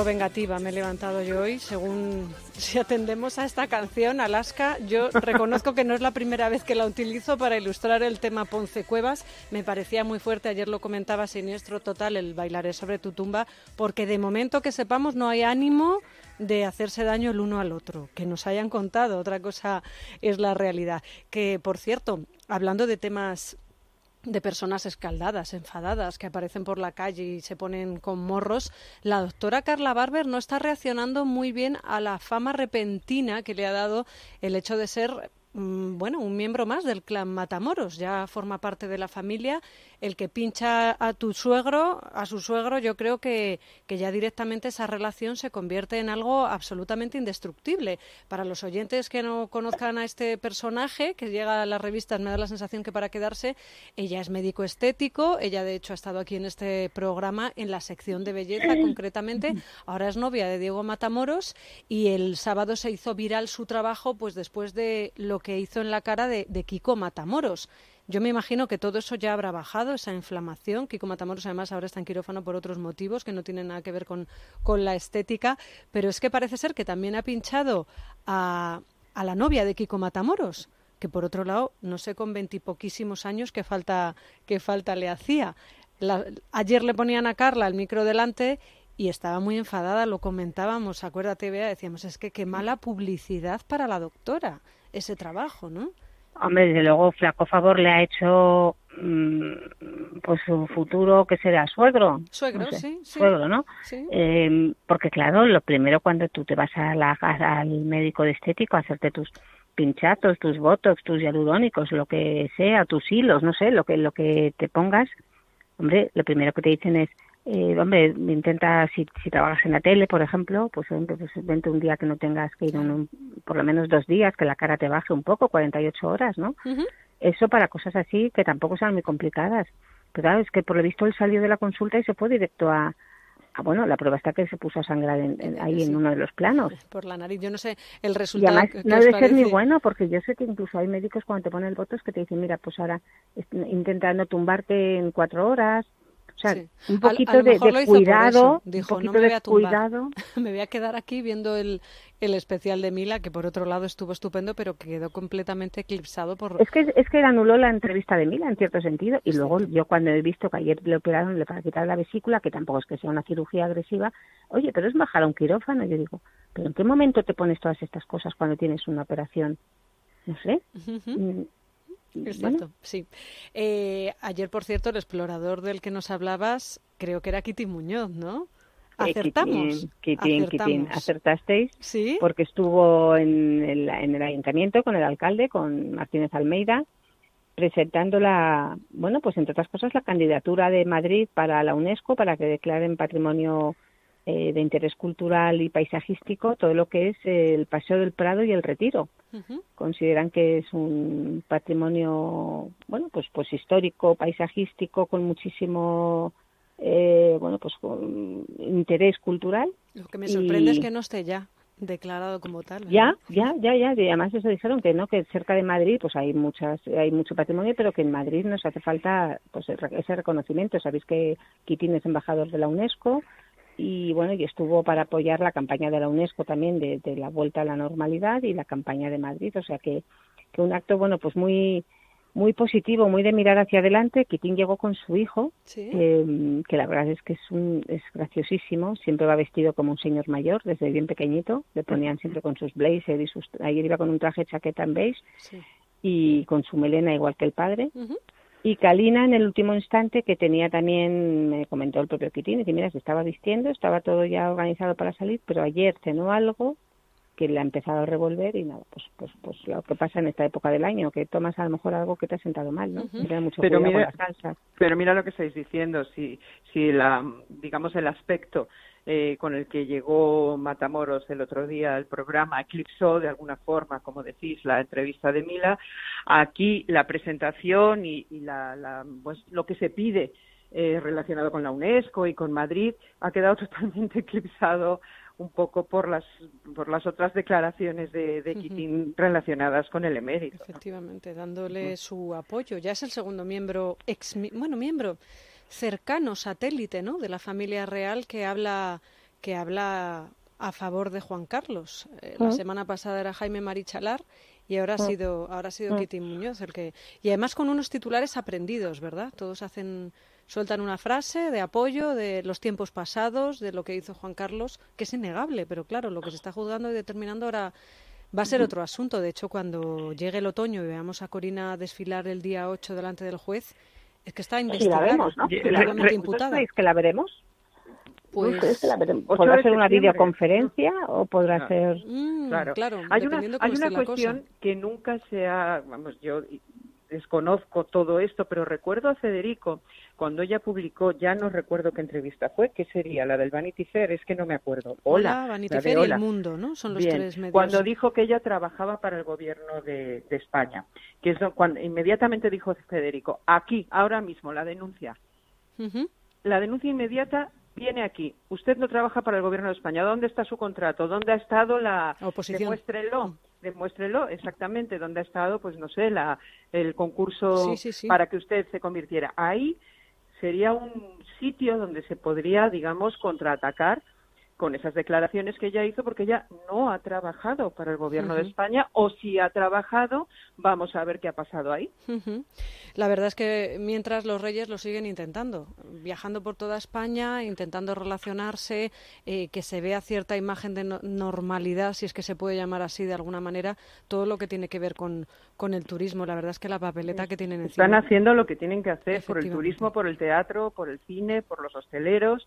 Incluso vengativa me he levantado yo hoy, según si atendemos a esta canción, Alaska. Yo reconozco que no es la primera vez que la utilizo para ilustrar el tema Ponce Cuevas. Me parecía muy fuerte, ayer lo comentaba, siniestro total, el Bailaré sobre tu tumba, porque de momento que sepamos no hay ánimo de hacerse daño el uno al otro, que nos hayan contado, otra cosa es la realidad. Que, por cierto, hablando de temas de personas escaldadas, enfadadas, que aparecen por la calle y se ponen con morros, la doctora Carla Barber no está reaccionando muy bien a la fama repentina que le ha dado el hecho de ser, un miembro más del clan Matamoros. Ya forma parte de la familia. El que pincha a su suegro, yo creo que ya directamente esa relación se convierte en algo absolutamente indestructible. Para los oyentes que no conozcan a este personaje, que llega a las revistas, me da la sensación que para quedarse, ella es médico estético, ella de hecho ha estado aquí en este programa en la sección de belleza concretamente, ahora es novia de Diego Matamoros y el sábado se hizo viral su trabajo pues después de lo que hizo en la cara de Kiko Matamoros. Yo me imagino que todo eso ya habrá bajado, esa inflamación. Kiko Matamoros, además, ahora está en quirófano por otros motivos que no tienen nada que ver con la estética. Pero es que parece ser que también ha pinchado a la novia de Kiko Matamoros, que por otro lado, no sé, con 20 y poquísimos años qué falta le hacía. Ayer le ponían a Carla el micro delante y estaba muy enfadada, lo comentábamos, acuérdate, Bea, decíamos, es que qué mala publicidad para la doctora ese trabajo, ¿no? Hombre, desde luego, flaco favor le ha hecho pues su futuro, que será suegro. Suegro, no sé, sí. Suegro, ¿no? Sí. Porque claro, lo primero cuando tú te vas al médico de estético a hacerte tus pinchazos, tus botox, tus hialurónicos, lo que sea, tus hilos, no sé, lo que te pongas, hombre, lo primero que te dicen es, intenta, si trabajas en la tele, por ejemplo, pues vente un día que no tengas que ir por lo menos 2 días, que la cara te baje un poco, 48 horas, ¿no? Uh-huh. Eso para cosas así que tampoco sean muy complicadas. Pero claro, es que por lo visto él salió de la consulta y se fue directo a la prueba está que se puso a sangrar ahí en uno de los planos. Por la nariz, yo no sé el resultado. Y además no debe ser ni bueno, porque yo sé que incluso hay médicos cuando te ponen el botox que te dicen, mira, pues ahora intenta no tumbarte en 4 horas. O sea, un poquito de cuidado, dijo, un poquito no me voy a de cuidado. Me voy a quedar aquí viendo el especial de Mila, que por otro lado estuvo estupendo, pero que quedó completamente eclipsado por... Es que anuló la entrevista de Mila, en cierto sentido, y luego yo cuando he visto que ayer le operaron para quitar la vesícula, que tampoco es que sea una cirugía agresiva, oye, pero es bajar a un quirófano, yo digo, ¿pero en qué momento te pones todas estas cosas cuando tienes una operación? No sé. Uh-huh. Es cierto, sí. Ayer, por cierto, el explorador del que nos hablabas, creo que era Kitty Muñoz, ¿no? ¿Acertamos? Kitty, acertasteis, ¿sí? Porque estuvo en el ayuntamiento con el alcalde, con Martínez Almeida, presentando pues entre otras cosas, la candidatura de Madrid para la UNESCO, para que declaren patrimonio de interés cultural y paisajístico todo lo que es el Paseo del Prado y el Retiro. Uh-huh. Consideran que es un patrimonio, pues histórico, paisajístico, con muchísimo, con interés cultural. Lo que me sorprende es que no esté ya declarado como tal, ¿verdad? Ya. Y además eso dijeron que no, que cerca de Madrid pues hay mucho patrimonio, pero que en Madrid nos hace falta pues ese reconocimiento. Sabéis que Kitín es embajador de la UNESCO. Y y estuvo para apoyar la campaña de la UNESCO también de la vuelta a la normalidad y la campaña de Madrid, o sea que un acto pues muy muy positivo, muy de mirar hacia adelante. Kitín llegó con su hijo, ¿sí? Que la verdad es que es graciosísimo, siempre va vestido como un señor mayor desde bien pequeñito, le ponían siempre con sus blazers y ayer iba con un traje chaqueta en beige, sí, y con su melena igual que el padre. Uh-huh. Y Kalina, en el último instante, que tenía también, me comentó el propio Kitín, y que mira, se estaba vistiendo, estaba todo ya organizado para salir, pero ayer cenó algo que le ha empezado a revolver y nada, pues lo que pasa en esta época del año, que tomas a lo mejor algo que te ha sentado mal, ¿no? Uh-huh. Tiene mucho cuidado con las salsas. Pero mira lo que estáis diciendo, si el aspecto con el que llegó Matamoros el otro día al programa eclipsó de alguna forma, como decís, la entrevista de Mila, aquí la presentación y lo que se pide relacionado con la UNESCO y con Madrid ha quedado totalmente eclipsado un poco por las otras declaraciones de Kitín relacionadas con el emérito. Efectivamente, dándole su apoyo. Ya es el segundo miembro miembro cercano, satélite, ¿no?, de la familia real que habla que habla a favor de Juan Carlos. La semana pasada era Jaime Marichalar y ahora ha sido Kitty Muñoz el que... Y además con unos titulares aprendidos, ¿verdad? Todos sueltan una frase de apoyo de los tiempos pasados, de lo que hizo Juan Carlos, que es innegable, pero claro, lo que se está juzgando y determinando ahora va a ser otro asunto. De hecho, cuando llegue el otoño y veamos a Corina desfilar el día 8 delante del juez, es que está investigada, sí, la vemos, ¿no? legalmente imputada. ¿Creéis que la veremos? Pues que la veremos. ¿Podrá ser una videoconferencia o podrá ser...? Claro, Hay una cuestión que nunca se ha... Vamos, yo desconozco todo esto, pero recuerdo a Federico, cuando ella publicó, ya no recuerdo qué entrevista fue, ¿qué sería? La del Vanity Fair, es que no me acuerdo. Hola, Vanity Fair y El Mundo, ¿no? Son los tres medios. Cuando dijo que ella trabajaba para el gobierno de España, que es cuando inmediatamente dijo Federico, aquí, ahora mismo, la denuncia. La denuncia inmediata viene aquí. Usted no trabaja para el gobierno de España. ¿Dónde está su contrato? ¿Dónde ha estado la oposición? Demuéstrelo exactamente dónde ha estado, pues no sé, el concurso para que usted se convirtiera. Ahí sería un sitio donde se podría, digamos, contraatacar con esas declaraciones que ella hizo, porque ella no ha trabajado para el gobierno de España, o si ha trabajado, vamos a ver qué ha pasado ahí. La verdad es que mientras los reyes lo siguen intentando, viajando por toda España, intentando relacionarse, que se vea cierta imagen de normalidad, si es que se puede llamar así de alguna manera, todo lo que tiene que ver con el turismo. La verdad es que la papeleta que tienen encima... Están haciendo lo que tienen que hacer por el turismo, por el teatro, por el cine, por los hosteleros.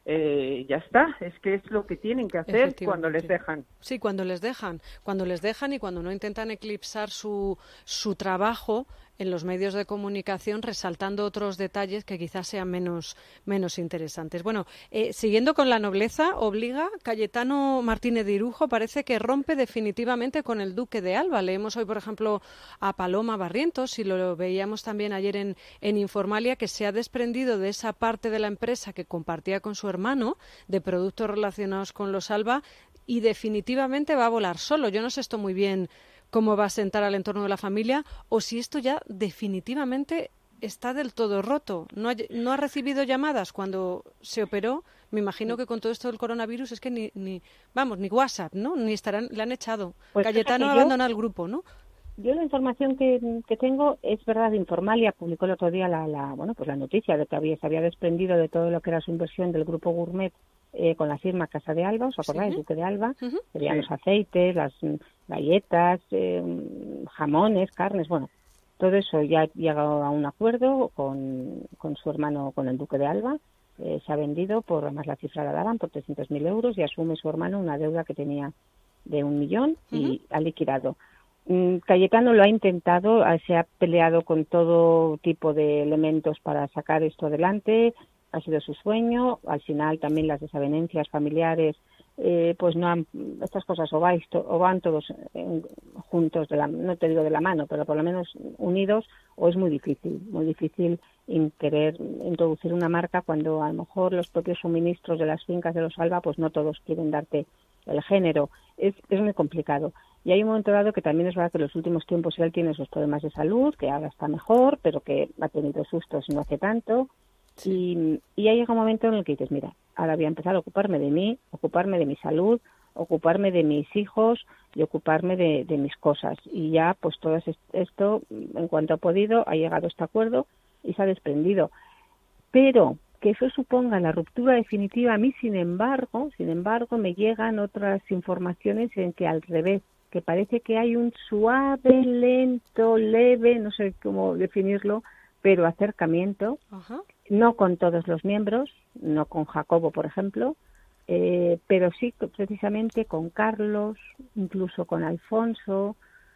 Ya está, es que es lo que tienen que hacer cuando les dejan. Sí, cuando les dejan y cuando no intentan eclipsar su trabajo en los medios de comunicación, resaltando otros detalles que quizás sean menos interesantes. Bueno, siguiendo con la nobleza, obliga Cayetano Martínez de Irujo, parece que rompe definitivamente con el duque de Alba. Leemos hoy, por ejemplo, a Paloma Barrientos, y lo veíamos también ayer en Informalia, que se ha desprendido de esa parte de la empresa que compartía con su hermano de productos relacionados con los Alba, y definitivamente va a volar solo. Yo no sé esto muy bien cómo va a sentar al entorno de la familia, o si esto ya definitivamente está del todo roto. No ha recibido llamadas cuando se operó. Me imagino que con todo esto del coronavirus es que ni WhatsApp, ¿no? Ni le han echado. Pues Cayetano abandona el grupo, ¿no? Yo la información que tengo es verdad. Informalia publicó el otro día la noticia de que se había desprendido de todo lo que era su inversión del grupo Gourmet con la firma Casa de Alba, ¿os acordáis? Duque de Alba, serían los aceites, las galletas, jamones, carnes, bueno, todo eso ya ha llegado a un acuerdo con su hermano, con el Duque de Alba. Se ha vendido por, además la cifra la daban, por 300.000 euros, y asume su hermano una deuda que tenía de 1 millón y ha liquidado. Cayetano lo ha intentado, se ha peleado con todo tipo de elementos para sacar esto adelante, ha sido su sueño. Al final también las desavenencias familiares, pues no han, estas cosas o van todos juntos, no te digo de la mano, pero por lo menos unidos, o es muy difícil querer introducir una marca cuando a lo mejor los propios suministros de las fincas de los Alba, pues no todos quieren darte el género. Es muy complicado. Y hay un momento dado que también es verdad que en los últimos tiempos él tiene esos problemas de salud, que ahora está mejor, pero que ha tenido sustos no hace tanto. Sí. Y ha llegado un momento en el que dices, mira, ahora voy a empezar a ocuparme de mí, ocuparme de mi salud, ocuparme de mis hijos y ocuparme de mis cosas. Y ya, pues todo esto, en cuanto ha podido, ha llegado a este acuerdo y se ha desprendido. Pero que eso suponga la ruptura definitiva, a mí, sin embargo, me llegan otras informaciones en que al revés, que parece que hay un suave, lento, leve, no sé cómo definirlo, pero acercamiento, no con todos los miembros, no con Jacobo, por ejemplo, pero sí precisamente con Carlos, incluso con Alfonso,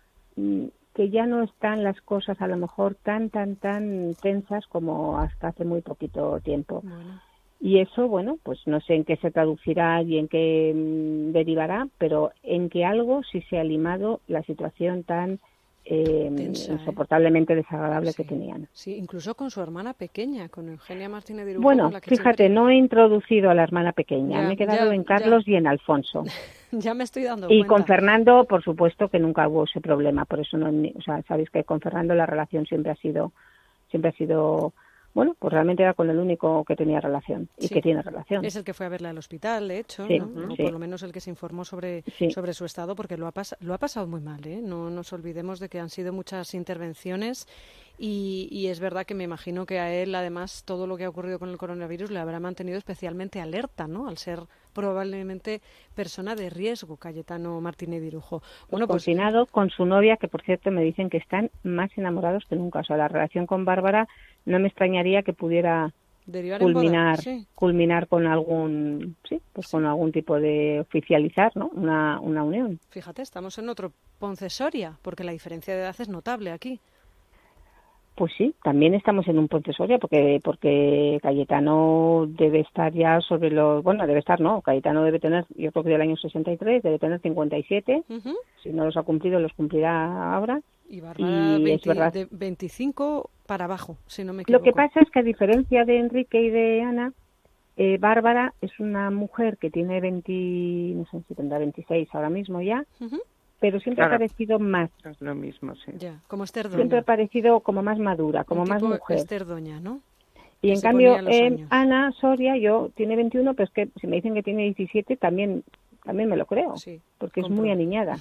que ya no están las cosas a lo mejor tan tensas como hasta hace muy poquito tiempo. Bueno. Y eso, bueno, pues no sé en qué se traducirá y en qué derivará, pero en que algo sí se ha limado la situación tan tensa, insoportablemente desagradable que tenían. Sí, incluso con su hermana pequeña, con Eugenia Martínez de Irujo. Bueno, la que fíjate, no he introducido a la hermana pequeña, me he quedado en Carlos y en Alfonso. Ya me estoy dando y cuenta. Con Fernando, por supuesto que nunca hubo ese problema, por eso sabéis que con Fernando la relación siempre ha sido bueno, pues realmente era con el único que tenía relación y Sí. que tiene relación. Es el que fue a verla al hospital, de hecho, Sí, ¿no? O sí. por lo menos el que se informó sobre su estado, porque lo ha pasado muy mal, ¿eh? No nos olvidemos de que han sido muchas intervenciones y es verdad que me imagino que a él, además, todo lo que ha ocurrido con el coronavirus le habrá mantenido especialmente alerta, ¿no? Al ser probablemente persona de riesgo, Cayetano Martínez Dirujo. Bueno, pues confinado con su novia, que por cierto me dicen que están más enamorados que nunca. O sea, la relación con Bárbara no me extrañaría que pudiera derivar en boda, sí. culminar con algún, con algún tipo de oficializar, ¿no? Una unión. Fíjate, estamos en otro Ponce Soria, porque la diferencia de edad es notable aquí. Pues sí, también estamos en un Ponce Soria, porque Cayetano debe estar ya sobre los... Bueno, debe estar, no, Cayetano debe tener, yo creo que del año 63, debe tener 57, si no los ha cumplido, los cumplirá ahora. Y Bárbara de 25 para abajo, si no me equivoco. Lo que pasa es que a diferencia de Enrique y de Ana, Bárbara es una mujer que tiene 20, no sé si tendrá 26 ahora mismo ya, pero siempre ha parecido más. Es lo mismo, sí. Ya, como Esther Doña. Siempre ha parecido como más madura, como más mujer. Esther Doña, ¿no? Y que en cambio, Ana Soria, tiene 21, pero es que si me dicen que tiene 17, también me lo creo, porque es muy aniñada.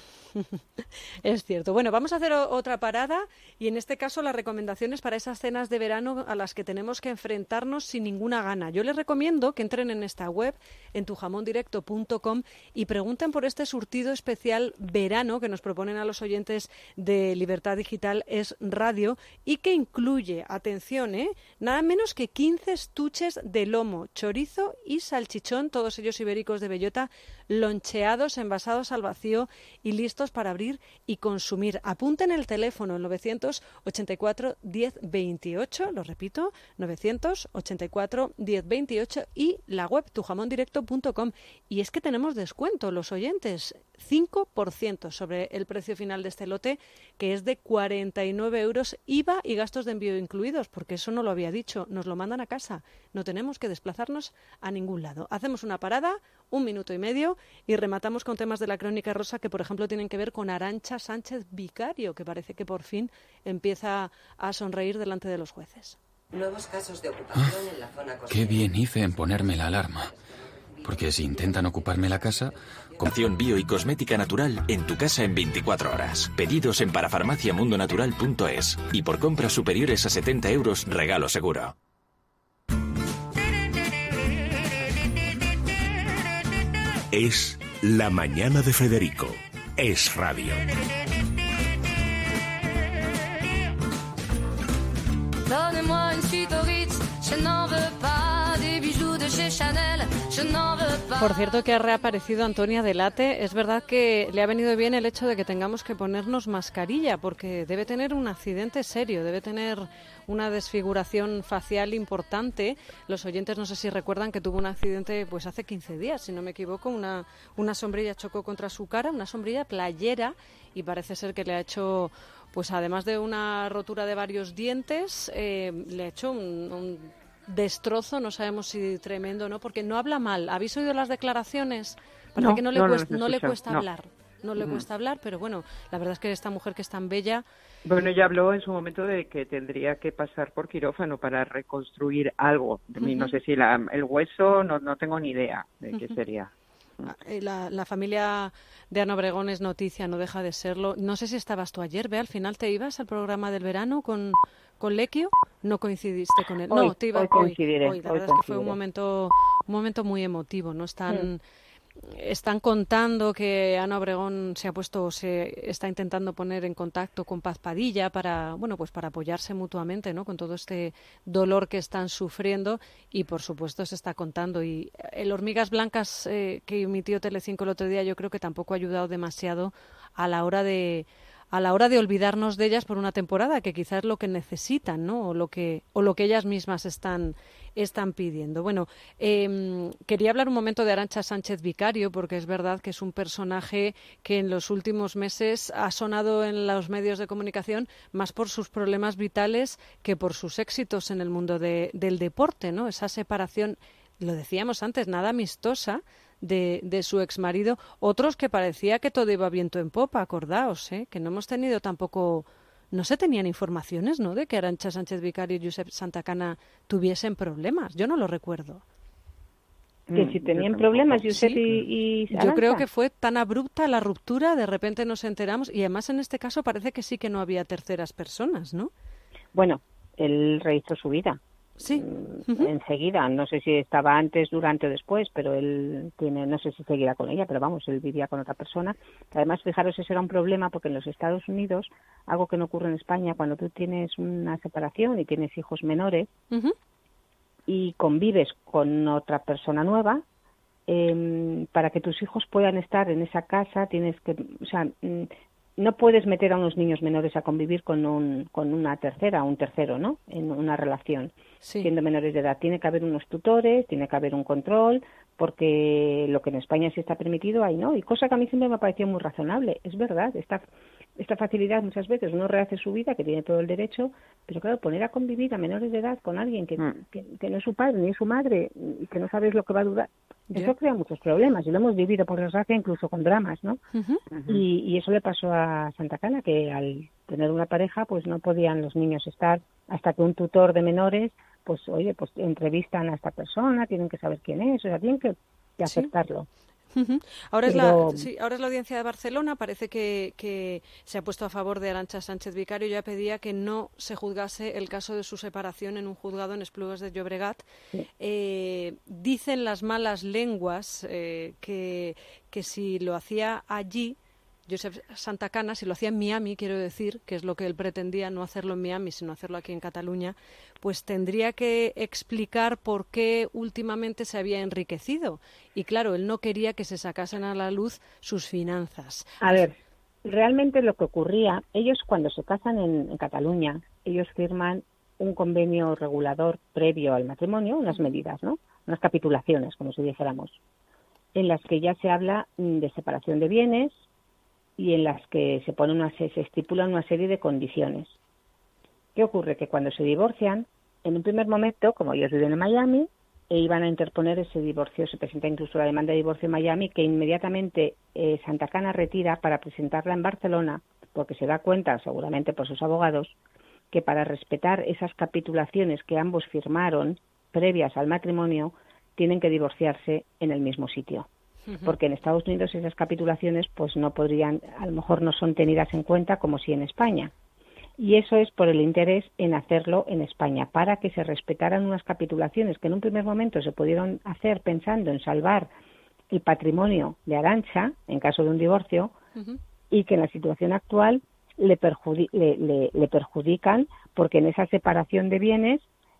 Es cierto. Bueno, vamos a hacer otra parada y en este caso las recomendaciones para esas cenas de verano a las que tenemos que enfrentarnos sin ninguna gana. Yo les recomiendo que entren en esta web, en tujamondirecto.com, y pregunten por este surtido especial verano que nos proponen a los oyentes de Libertad Digital es Radio y que incluye, atención, nada menos que 15 estuches de lomo, chorizo y salchichón, todos ellos ibéricos de bellota, loncheados, envasados al vacío y listos para abrir y consumir. Apunten el teléfono, el 984 10 28, lo repito, 984 10 28 y la web tujamondirecto.com. Y es que tenemos descuento, los oyentes, 5% sobre el precio final de este lote, que es de 49 euros, IVA y gastos de envío incluidos, porque eso no lo había dicho, nos lo mandan a casa, no tenemos que desplazarnos a ningún lado. Hacemos una parada, 1 minuto y medio, y rematamos con temas de la Crónica Rosa que, por ejemplo, tienen que ver con Arantxa Sánchez Vicario, que parece que por fin empieza a sonreír delante de los jueces. Nuevos casos de ocupación en la zona costera. Qué bien hice en ponerme la alarma. Porque si intentan ocuparme la casa... Opción bio y cosmética natural en tu casa en 24 horas. Pedidos en parafarmaciamundonatural.es. Y por compras superiores a 70 euros, regalo seguro. Es La Mañana de Federico. Es Radio. Donnez-moi une suite au Ritz, je n'en veux pas des bijoux de chez Chanel, je n'en veux pas. Por cierto, que ha reaparecido Antonia Delate. Es verdad que le ha venido bien el hecho de que tengamos que ponernos mascarilla, porque debe tener un accidente serio, debe tener una desfiguración facial importante. Los oyentes no sé si recuerdan que tuvo un accidente pues hace 15 días, si no me equivoco, una sombrilla chocó contra su cara, una sombrilla playera, y parece ser que le ha hecho, pues además de una rotura de varios dientes, le ha hecho un destrozo, no sabemos si tremendo o no, porque no habla mal. ¿Habéis oído las declaraciones? Parece que no le cuesta hablar. No le cuesta hablar, pero bueno, la verdad es que esta mujer que es tan bella... Bueno, ella habló en su momento de que tendría que pasar por quirófano para reconstruir algo. No sé si el hueso, no tengo ni idea de qué sería. La familia de Ana Obregón es noticia, no deja de serlo. No sé si estabas tú ayer, al final te ibas al programa del verano con Lequio, no coincidiste con él. No, te ibas hoy. La verdad es que fue un momento muy emotivo, ¿no? Están contando que Ana Obregón se está intentando poner en contacto con Paz Padilla para apoyarse mutuamente, ¿no? Con todo este dolor que están sufriendo, y por supuesto se está contando. Y el Hormigas Blancas que emitió Telecinco el otro día, yo creo que tampoco ha ayudado demasiado a la hora de olvidarnos de ellas por una temporada, que quizás es lo que necesitan, ¿no? O lo que ellas mismas están pidiendo. Bueno, quería hablar un momento de Arantxa Sánchez Vicario, porque es verdad que es un personaje que en los últimos meses ha sonado en los medios de comunicación más por sus problemas vitales que por sus éxitos en el mundo del deporte, ¿no? Esa separación, lo decíamos antes, nada amistosa de su exmarido. Otros que parecía que todo iba viento en popa, acordaos, que no hemos tenido tampoco no se tenían informaciones, ¿no?, de que Arantxa Sánchez Vicario y Josep Santacana tuviesen problemas. Yo no lo recuerdo. Que si tenían problemas Josep y Arantxa. Yo creo que fue tan abrupta la ruptura, de repente nos enteramos, y además en este caso parece que sí que no había terceras personas, ¿no? Bueno, él rehizo su vida. Sí. Enseguida, no sé si estaba antes, durante o después, pero él tiene, no sé si seguirá con ella, pero vamos, él vivía con otra persona. Además, fijaros, ese era un problema porque en los Estados Unidos, algo que no ocurre en España, cuando tú tienes una separación y tienes hijos menores y convives con otra persona nueva, para que tus hijos puedan estar en esa casa tienes que, o sea, no puedes meter a unos niños menores a convivir con una tercera o un tercero, ¿no?, en una relación, siendo menores de edad. Tiene que haber unos tutores, tiene que haber un control, porque lo que en España sí está permitido, ahí no. Y cosa que a mí siempre me ha parecido muy razonable. Es verdad, esta facilidad muchas veces uno rehace su vida, que tiene todo el derecho, pero claro, poner a convivir a menores de edad con alguien que no es su padre ni es su madre y que no sabes lo que va a durar, eso crea muchos problemas y lo hemos vivido, por desgracia, incluso con dramas, ¿no? Y eso le pasó a Santacana, que al tener una pareja pues no podían los niños estar hasta que un tutor de menores pues oye, pues entrevistan a esta persona, tienen que saber quién es, o sea, tienen que aceptarlo. Ahora es la Audiencia de Barcelona, parece que se ha puesto a favor de Arantxa Sánchez Vicario. Ya pedía que no se juzgase el caso de su separación en un juzgado en Esplugues de Llobregat. Dicen las malas lenguas que si lo hacía allí, Josep Santacana, si lo hacía en Miami, quiero decir, que es lo que él pretendía, no hacerlo en Miami, sino hacerlo aquí en Cataluña, pues tendría que explicar por qué últimamente se había enriquecido. Y claro, él no quería que se sacasen a la luz sus finanzas. A ver, realmente lo que ocurría, ellos cuando se casan en Cataluña, ellos firman un convenio regulador previo al matrimonio, unas medidas, ¿no?, unas capitulaciones, como si dijéramos, en las que ya se habla de separación de bienes, y en las que se estipulan una serie de condiciones. ¿Qué ocurre? Que cuando se divorcian, en un primer momento, como ellos viven en Miami, iban a interponer ese divorcio, se presenta incluso la demanda de divorcio en Miami, que inmediatamente Santacana retira para presentarla en Barcelona, porque se da cuenta, seguramente por sus abogados, que para respetar esas capitulaciones que ambos firmaron previas al matrimonio, tienen que divorciarse en el mismo sitio. Porque en Estados Unidos esas capitulaciones pues no podrían, a lo mejor no son tenidas en cuenta como si en España. Y eso es por el interés en hacerlo en España, para que se respetaran unas capitulaciones que en un primer momento se pudieron hacer pensando en salvar el patrimonio de Arantxa en caso de un divorcio, y que en la situación actual le perjudican, porque en esa separación de bienes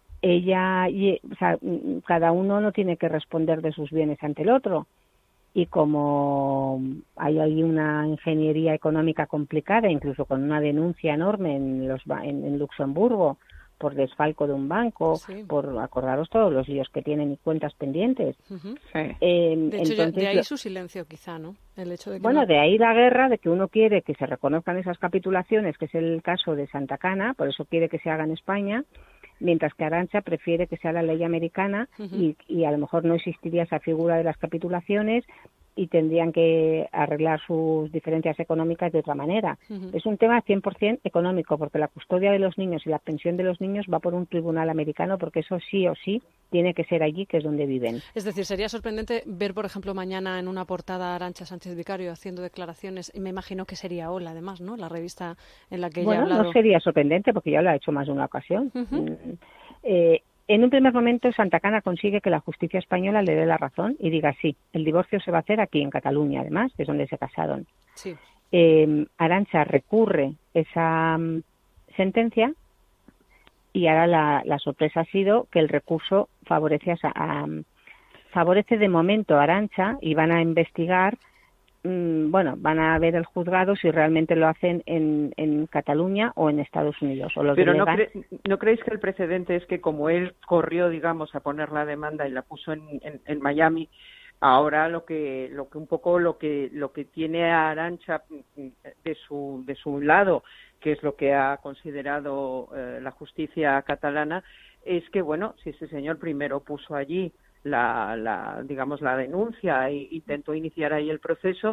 o sea, cada uno no tiene que responder de sus bienes ante el otro. Y como hay ahí una ingeniería económica complicada, incluso con una denuncia enorme en Luxemburgo por desfalco de un banco, por acordaros todos los líos que tienen y cuentas pendientes. De hecho, entonces, de ahí su silencio quizá, ¿no? El hecho de que de ahí la guerra, de que uno quiere que se reconozcan esas capitulaciones, que es el caso de Santacana, por eso quiere que se haga en España, mientras que Arantxa prefiere que sea la ley americana y a lo mejor no existiría esa figura de las capitulaciones y tendrían que arreglar sus diferencias económicas de otra manera. Es un tema 100% económico, porque la custodia de los niños y la pensión de los niños va por un tribunal americano, porque eso sí o sí tiene que ser allí, que es donde viven. Es decir, sería sorprendente ver, por ejemplo, mañana en una portada a Arantxa Sánchez Vicario haciendo declaraciones, y me imagino que sería Hola, además, ¿no?, la revista en la que ella ha hablado. No sería sorprendente, porque ya lo ha hecho más de una ocasión. En un primer momento, Santacana consigue que la justicia española le dé la razón y diga sí, el divorcio se va a hacer aquí en Cataluña, además, que es donde se casaron. Arantxa recurre esa sentencia y ahora la sorpresa ha sido que el recurso favorece de momento a Arantxa y van a investigar. Van a ver el juzgado si realmente lo hacen en Cataluña o en Estados Unidos. Pero ¿no creéis que el precedente es que como él corrió, digamos, a poner la demanda y la puso en Miami, ahora lo que tiene a Arantxa de su lado, que es lo que ha considerado la justicia catalana, es que, bueno, si ese señor primero puso allí la denuncia e intentó iniciar ahí el proceso,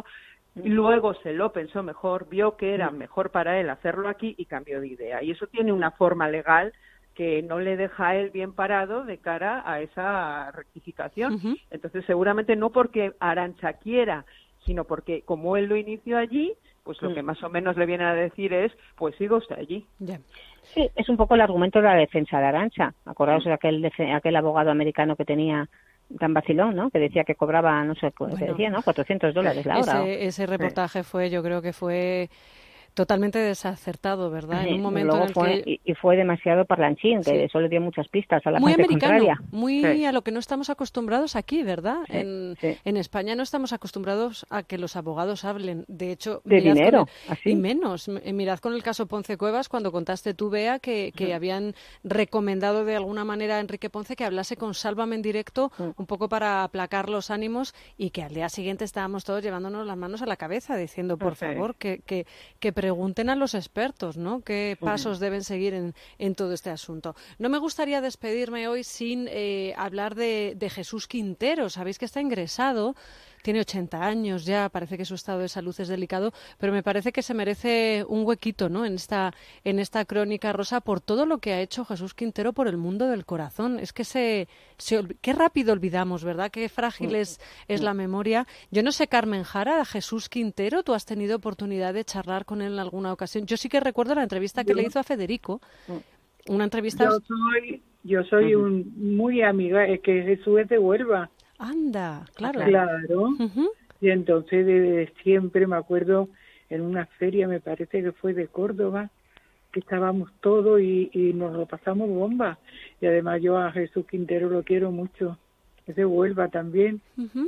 Y luego se lo pensó mejor, vio que era mejor para él hacerlo aquí y cambió de idea. Y eso tiene una forma legal que no le deja a él bien parado de cara a esa rectificación. Entonces, seguramente no porque Arantxa quiera, sino porque como él lo inició allí, pues lo que más o menos le viene a decir es, pues siga usted allí. Sí, es un poco el argumento de la defensa de Arantxa. Acordaos de aquel abogado americano que tenía tan vacilón, ¿no? Que decía que cobraba, no sé, que decía, ¿no? $400 la hora. Ese reportaje yo creo que fue totalmente desacertado, ¿verdad? En un momento luego en el que... y fue demasiado parlanchín, que eso le dio muchas pistas a la muy parte americano, contraria. Muy a lo que no estamos acostumbrados aquí, ¿verdad? Sí. En España no estamos acostumbrados a que los abogados hablen. De hecho, de dinero, así. Y menos. Mirad con el caso Ponce Cuevas, cuando contaste tú, Bea, que habían recomendado de alguna manera a Enrique Ponce que hablase con Sálvame en directo, un poco para aplacar los ánimos, y que al día siguiente estábamos todos llevándonos las manos a la cabeza, diciendo, por favor, que pregunten a los expertos, ¿no? ¿Qué pasos deben seguir en todo este asunto? No me gustaría despedirme hoy sin hablar de Jesús Quintero. Sabéis que está ingresado, tiene 80 años ya, parece que su estado de salud es delicado, pero me parece que se merece un huequito, ¿no? En esta crónica, Rosa, por todo lo que ha hecho Jesús Quintero por el mundo del corazón. Es que qué rápido olvidamos, ¿verdad? Qué frágil es la memoria. Yo no sé, Carmen Jara, Jesús Quintero, ¿tú has tenido oportunidad de charlar con él en alguna ocasión? Yo sí que recuerdo la entrevista que le hizo a Federico. Una entrevista... Yo soy muy amiga, es que Jesús es de Huelva. Anda, claro. Claro. Y entonces desde siempre me acuerdo en una feria, me parece que fue de Córdoba, que estábamos todos y nos lo pasamos bomba. Y además yo a Jesús Quintero lo quiero mucho. Es de Huelva también.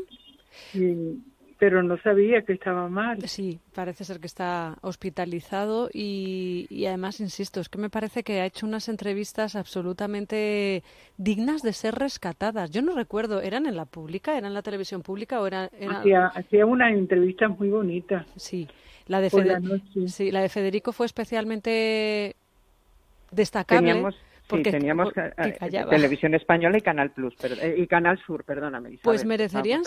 Pero no sabía que estaba mal. Sí, parece ser que está hospitalizado y además, insisto, es que me parece que ha hecho unas entrevistas absolutamente dignas de ser rescatadas. Yo no recuerdo, ¿eran en la pública, eran en la televisión pública o eran... Hacía unas entrevistas muy bonitas. Sí, la de Federico fue especialmente destacable. Teníamos Televisión Española y Canal Plus, y Canal Sur, perdóname, Isabel. Pues merecerían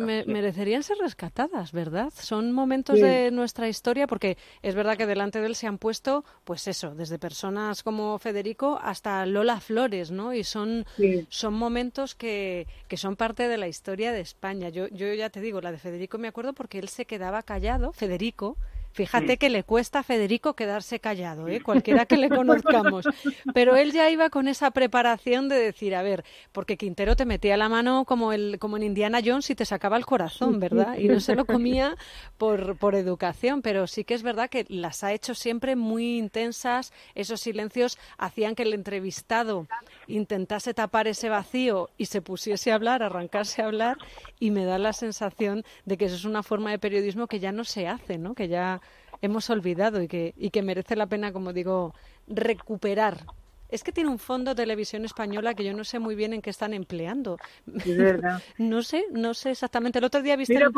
ser rescatadas, ¿verdad? Son momentos de nuestra historia, porque es verdad que delante de él se han puesto, pues eso, desde personas como Federico hasta Lola Flores, ¿no? Y son momentos que son parte de la historia de España. Yo ya te digo, la de Federico me acuerdo porque él se quedaba callado, Federico. Fíjate que le cuesta a Federico quedarse callado, cualquiera que le conozcamos. Pero él ya iba con esa preparación de decir, a ver, porque Quintero te metía la mano como en Indiana Jones y te sacaba el corazón, ¿verdad? Y no se lo comía por educación, pero sí que es verdad que las ha hecho siempre muy intensas. Esos silencios hacían que el entrevistado intentase tapar ese vacío y se pusiese a hablar, arrancarse a hablar, y me da la sensación de que eso es una forma de periodismo que ya no se hace, ¿no? Que ya hemos olvidado y que merece la pena, como digo, recuperar. Es que tiene un fondo Televisión Española que yo no sé muy bien en qué están empleando. Es verdad. No sé exactamente. El otro día viste... Mira,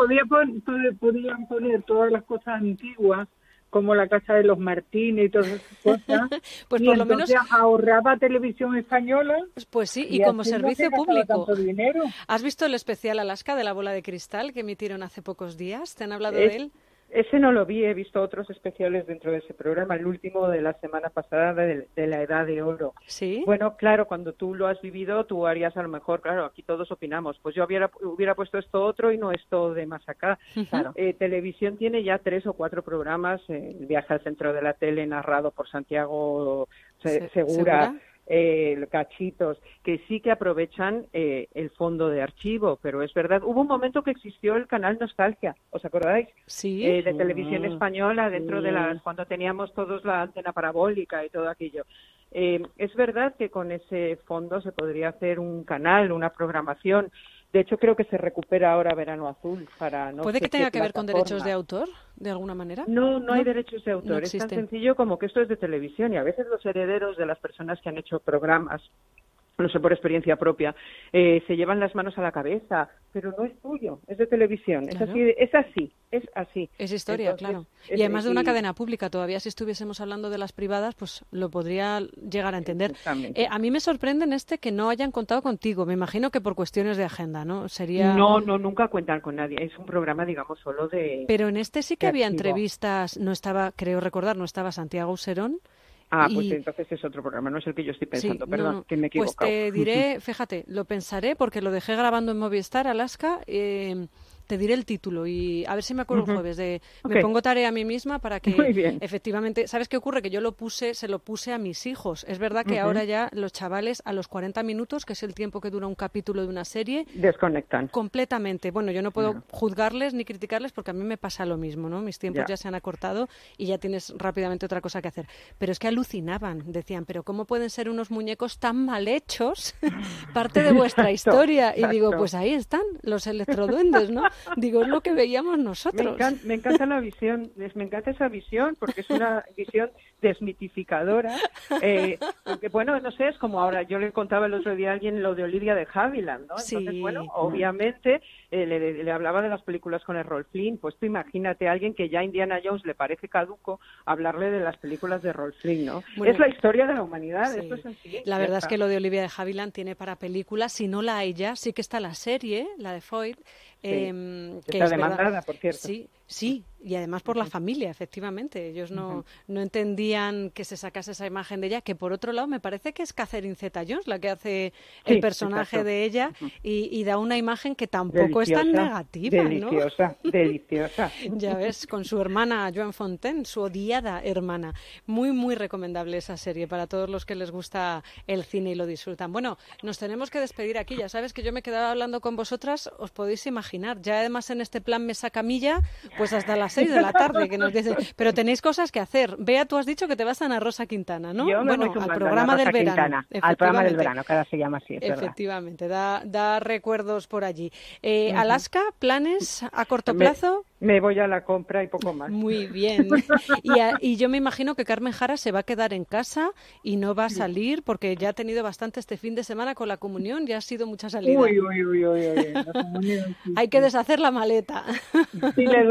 podían poner todas las cosas antiguas, como la Casa de los Martínez y todas esas cosas. Pues y por lo menos ahorraba Televisión Española. Pues sí, y como servicio público. Dinero. ¿Has visto el especial Alaska de la bola de cristal que emitieron hace pocos días? ¿Te han hablado de él? Ese no lo vi, he visto otros especiales dentro de ese programa, el último de la semana pasada de la Edad de Oro. Sí. Bueno, claro, cuando tú lo has vivido, tú harías a lo mejor, claro, aquí todos opinamos, pues yo hubiera puesto esto otro y no esto de más acá. Claro. Televisión tiene ya 3 o 4 programas, el viaje al centro de la tele narrado por Santiago Segura. Cachitos, que sí que aprovechan el fondo de archivo, pero es verdad, hubo un momento que existió el canal Nostalgia, ¿os acordáis? Sí. De Televisión Española, dentro de cuando teníamos todos la antena parabólica y todo aquello. Es verdad que con ese fondo se podría hacer un canal, una programación. De hecho, creo que se recupera ahora Verano Azul para no ¿Puede sé que tenga qué que ver con plataforma. derechos de autor, de alguna manera? No hay derechos de autor. No es tan existen. sencillo como que esto es de televisión y a veces los herederos de las personas que han hecho programas lo sé por experiencia propia, se llevan las manos a la cabeza, pero no es tuyo, es de televisión, Claro. es así. Es historia, Entonces, claro. Y además de una cadena pública, todavía si estuviésemos hablando de las privadas, pues lo podría llegar a entender. A mí me sorprende en que no hayan contado contigo, me imagino que por cuestiones de agenda, ¿no? Sería... No, nunca cuentan con nadie, es un programa, digamos, solo de... Pero en sí que había activo. entrevistas, no estaba, creo recordar, no estaba Santiago Userón. Pues entonces es otro programa, no es el que yo estoy pensando, Sí, perdón, no. que me he equivocado. Pues te diré, fíjate, lo pensaré porque lo dejé grabando en Movistar, Alaska, te diré el título y a ver si me acuerdo el jueves. Me pongo tarea a mí misma para que efectivamente... ¿Sabes qué ocurre? Que yo se lo puse a mis hijos. Es verdad que ahora ya los chavales a los 40 minutos, que es el tiempo que dura un capítulo de una serie... Desconectan. Completamente. Bueno, yo no puedo juzgarles ni criticarles porque a mí me pasa lo mismo, ¿no? Mis tiempos ya se han acortado y ya tienes rápidamente otra cosa que hacer. Pero es que alucinaban. Decían, ¿pero cómo pueden ser unos muñecos tan mal hechos? Parte de vuestra historia. Y digo, pues ahí están los electroduendes, ¿no? Digo, es lo que veíamos nosotros. Me encanta la visión, me encanta esa visión porque es una visión desmitificadora. Porque, bueno, no sé, es como ahora, yo le contaba el otro día a alguien lo de Olivia de Havilland, ¿no? Entonces, bueno, obviamente le hablaba de las películas con Errol Flynn. Pues tú imagínate a alguien que ya Indiana Jones le parece caduco hablarle de las películas de Errol Flynn, ¿no? Bueno, es la historia de la humanidad, esto es así. La verdad es que lo de Olivia de Havilland tiene para películas, si no la hay ya, sí que está la serie, la de Foyt, que está demandada, por cierto. Sí, y además por la familia, efectivamente. Ellos no entendían que se sacase esa imagen de ella, que por otro lado me parece que es Catherine Zeta-Jones la que hace el personaje de ella y da una imagen que tampoco es tan negativa, deliciosa. Ya ves, con su hermana Joan Fontaine, su odiada hermana. Muy, muy recomendable esa serie para todos los que les gusta el cine y lo disfrutan. Bueno, nos tenemos que despedir aquí. Ya sabes que yo me quedaba hablando con vosotras, os podéis imaginar. Ya además en este plan Mesa Camilla, pues hasta las 6 de la tarde que nos dicen, pero tenéis cosas que hacer. Bea, tú has dicho que te vas a Ana Rosa Quintana, ¿no? Yo me voy al programa del verano. Al programa del verano, que ahora se llama así, es efectivamente, da recuerdos por allí. Alaska, ¿planes a corto plazo? Me voy a la compra y poco más. Muy bien. Y yo me imagino que Carmen Jara se va a quedar en casa y no va a salir porque ya ha tenido bastante este fin de semana con la comunión, ya ha sido mucha salida. Uy. La comunión, sí. Hay que deshacer la maleta. Sí, le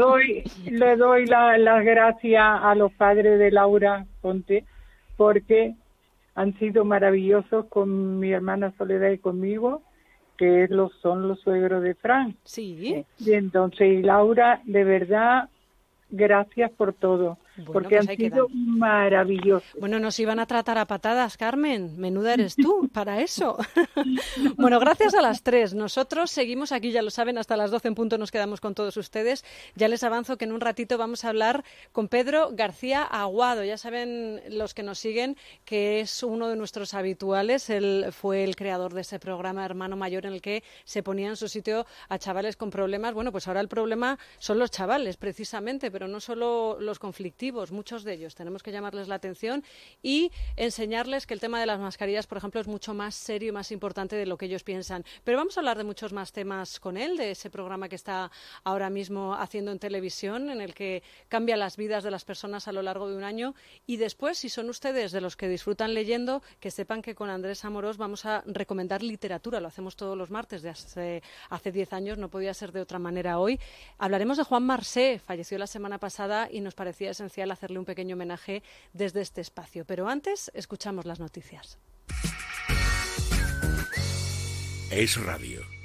doy las gracias a los padres de Laura Ponte porque han sido maravillosos con mi hermana Soledad y conmigo, que son los suegros de Fran. Sí. Y entonces, Laura, de verdad, gracias por todo. Bueno, porque pues han sido maravillosos. Bueno, nos iban a tratar a patadas, Carmen. Menuda eres tú para eso. Bueno, gracias a las 3. Nosotros seguimos aquí, ya lo saben, hasta las 12 en punto nos quedamos con todos ustedes. Ya les avanzo que en un ratito vamos a hablar con Pedro García Aguado. Ya saben los que nos siguen que es uno de nuestros habituales. Él fue el creador de ese programa Hermano Mayor en el que se ponía en su sitio a chavales con problemas. Bueno, pues ahora el problema son los chavales, precisamente, pero no solo los conflictivos. Muchos de ellos tenemos que llamarles la atención y enseñarles que el tema de las mascarillas, por ejemplo, es mucho más serio y más importante de lo que ellos piensan. Pero vamos a hablar de muchos más temas con él, de ese programa que está ahora mismo haciendo en televisión, en el que cambia las vidas de las personas a lo largo de un año. Y después, si son ustedes de los que disfrutan leyendo, que sepan que con Andrés Amorós vamos a recomendar literatura. Lo hacemos todos los martes de hace 10 años, no podía ser de otra manera hoy. Hablaremos de Juan Marsé, falleció la semana pasada y nos parecía esencial hacerle un pequeño homenaje desde este espacio. Pero antes, escuchamos las noticias. Es Radio.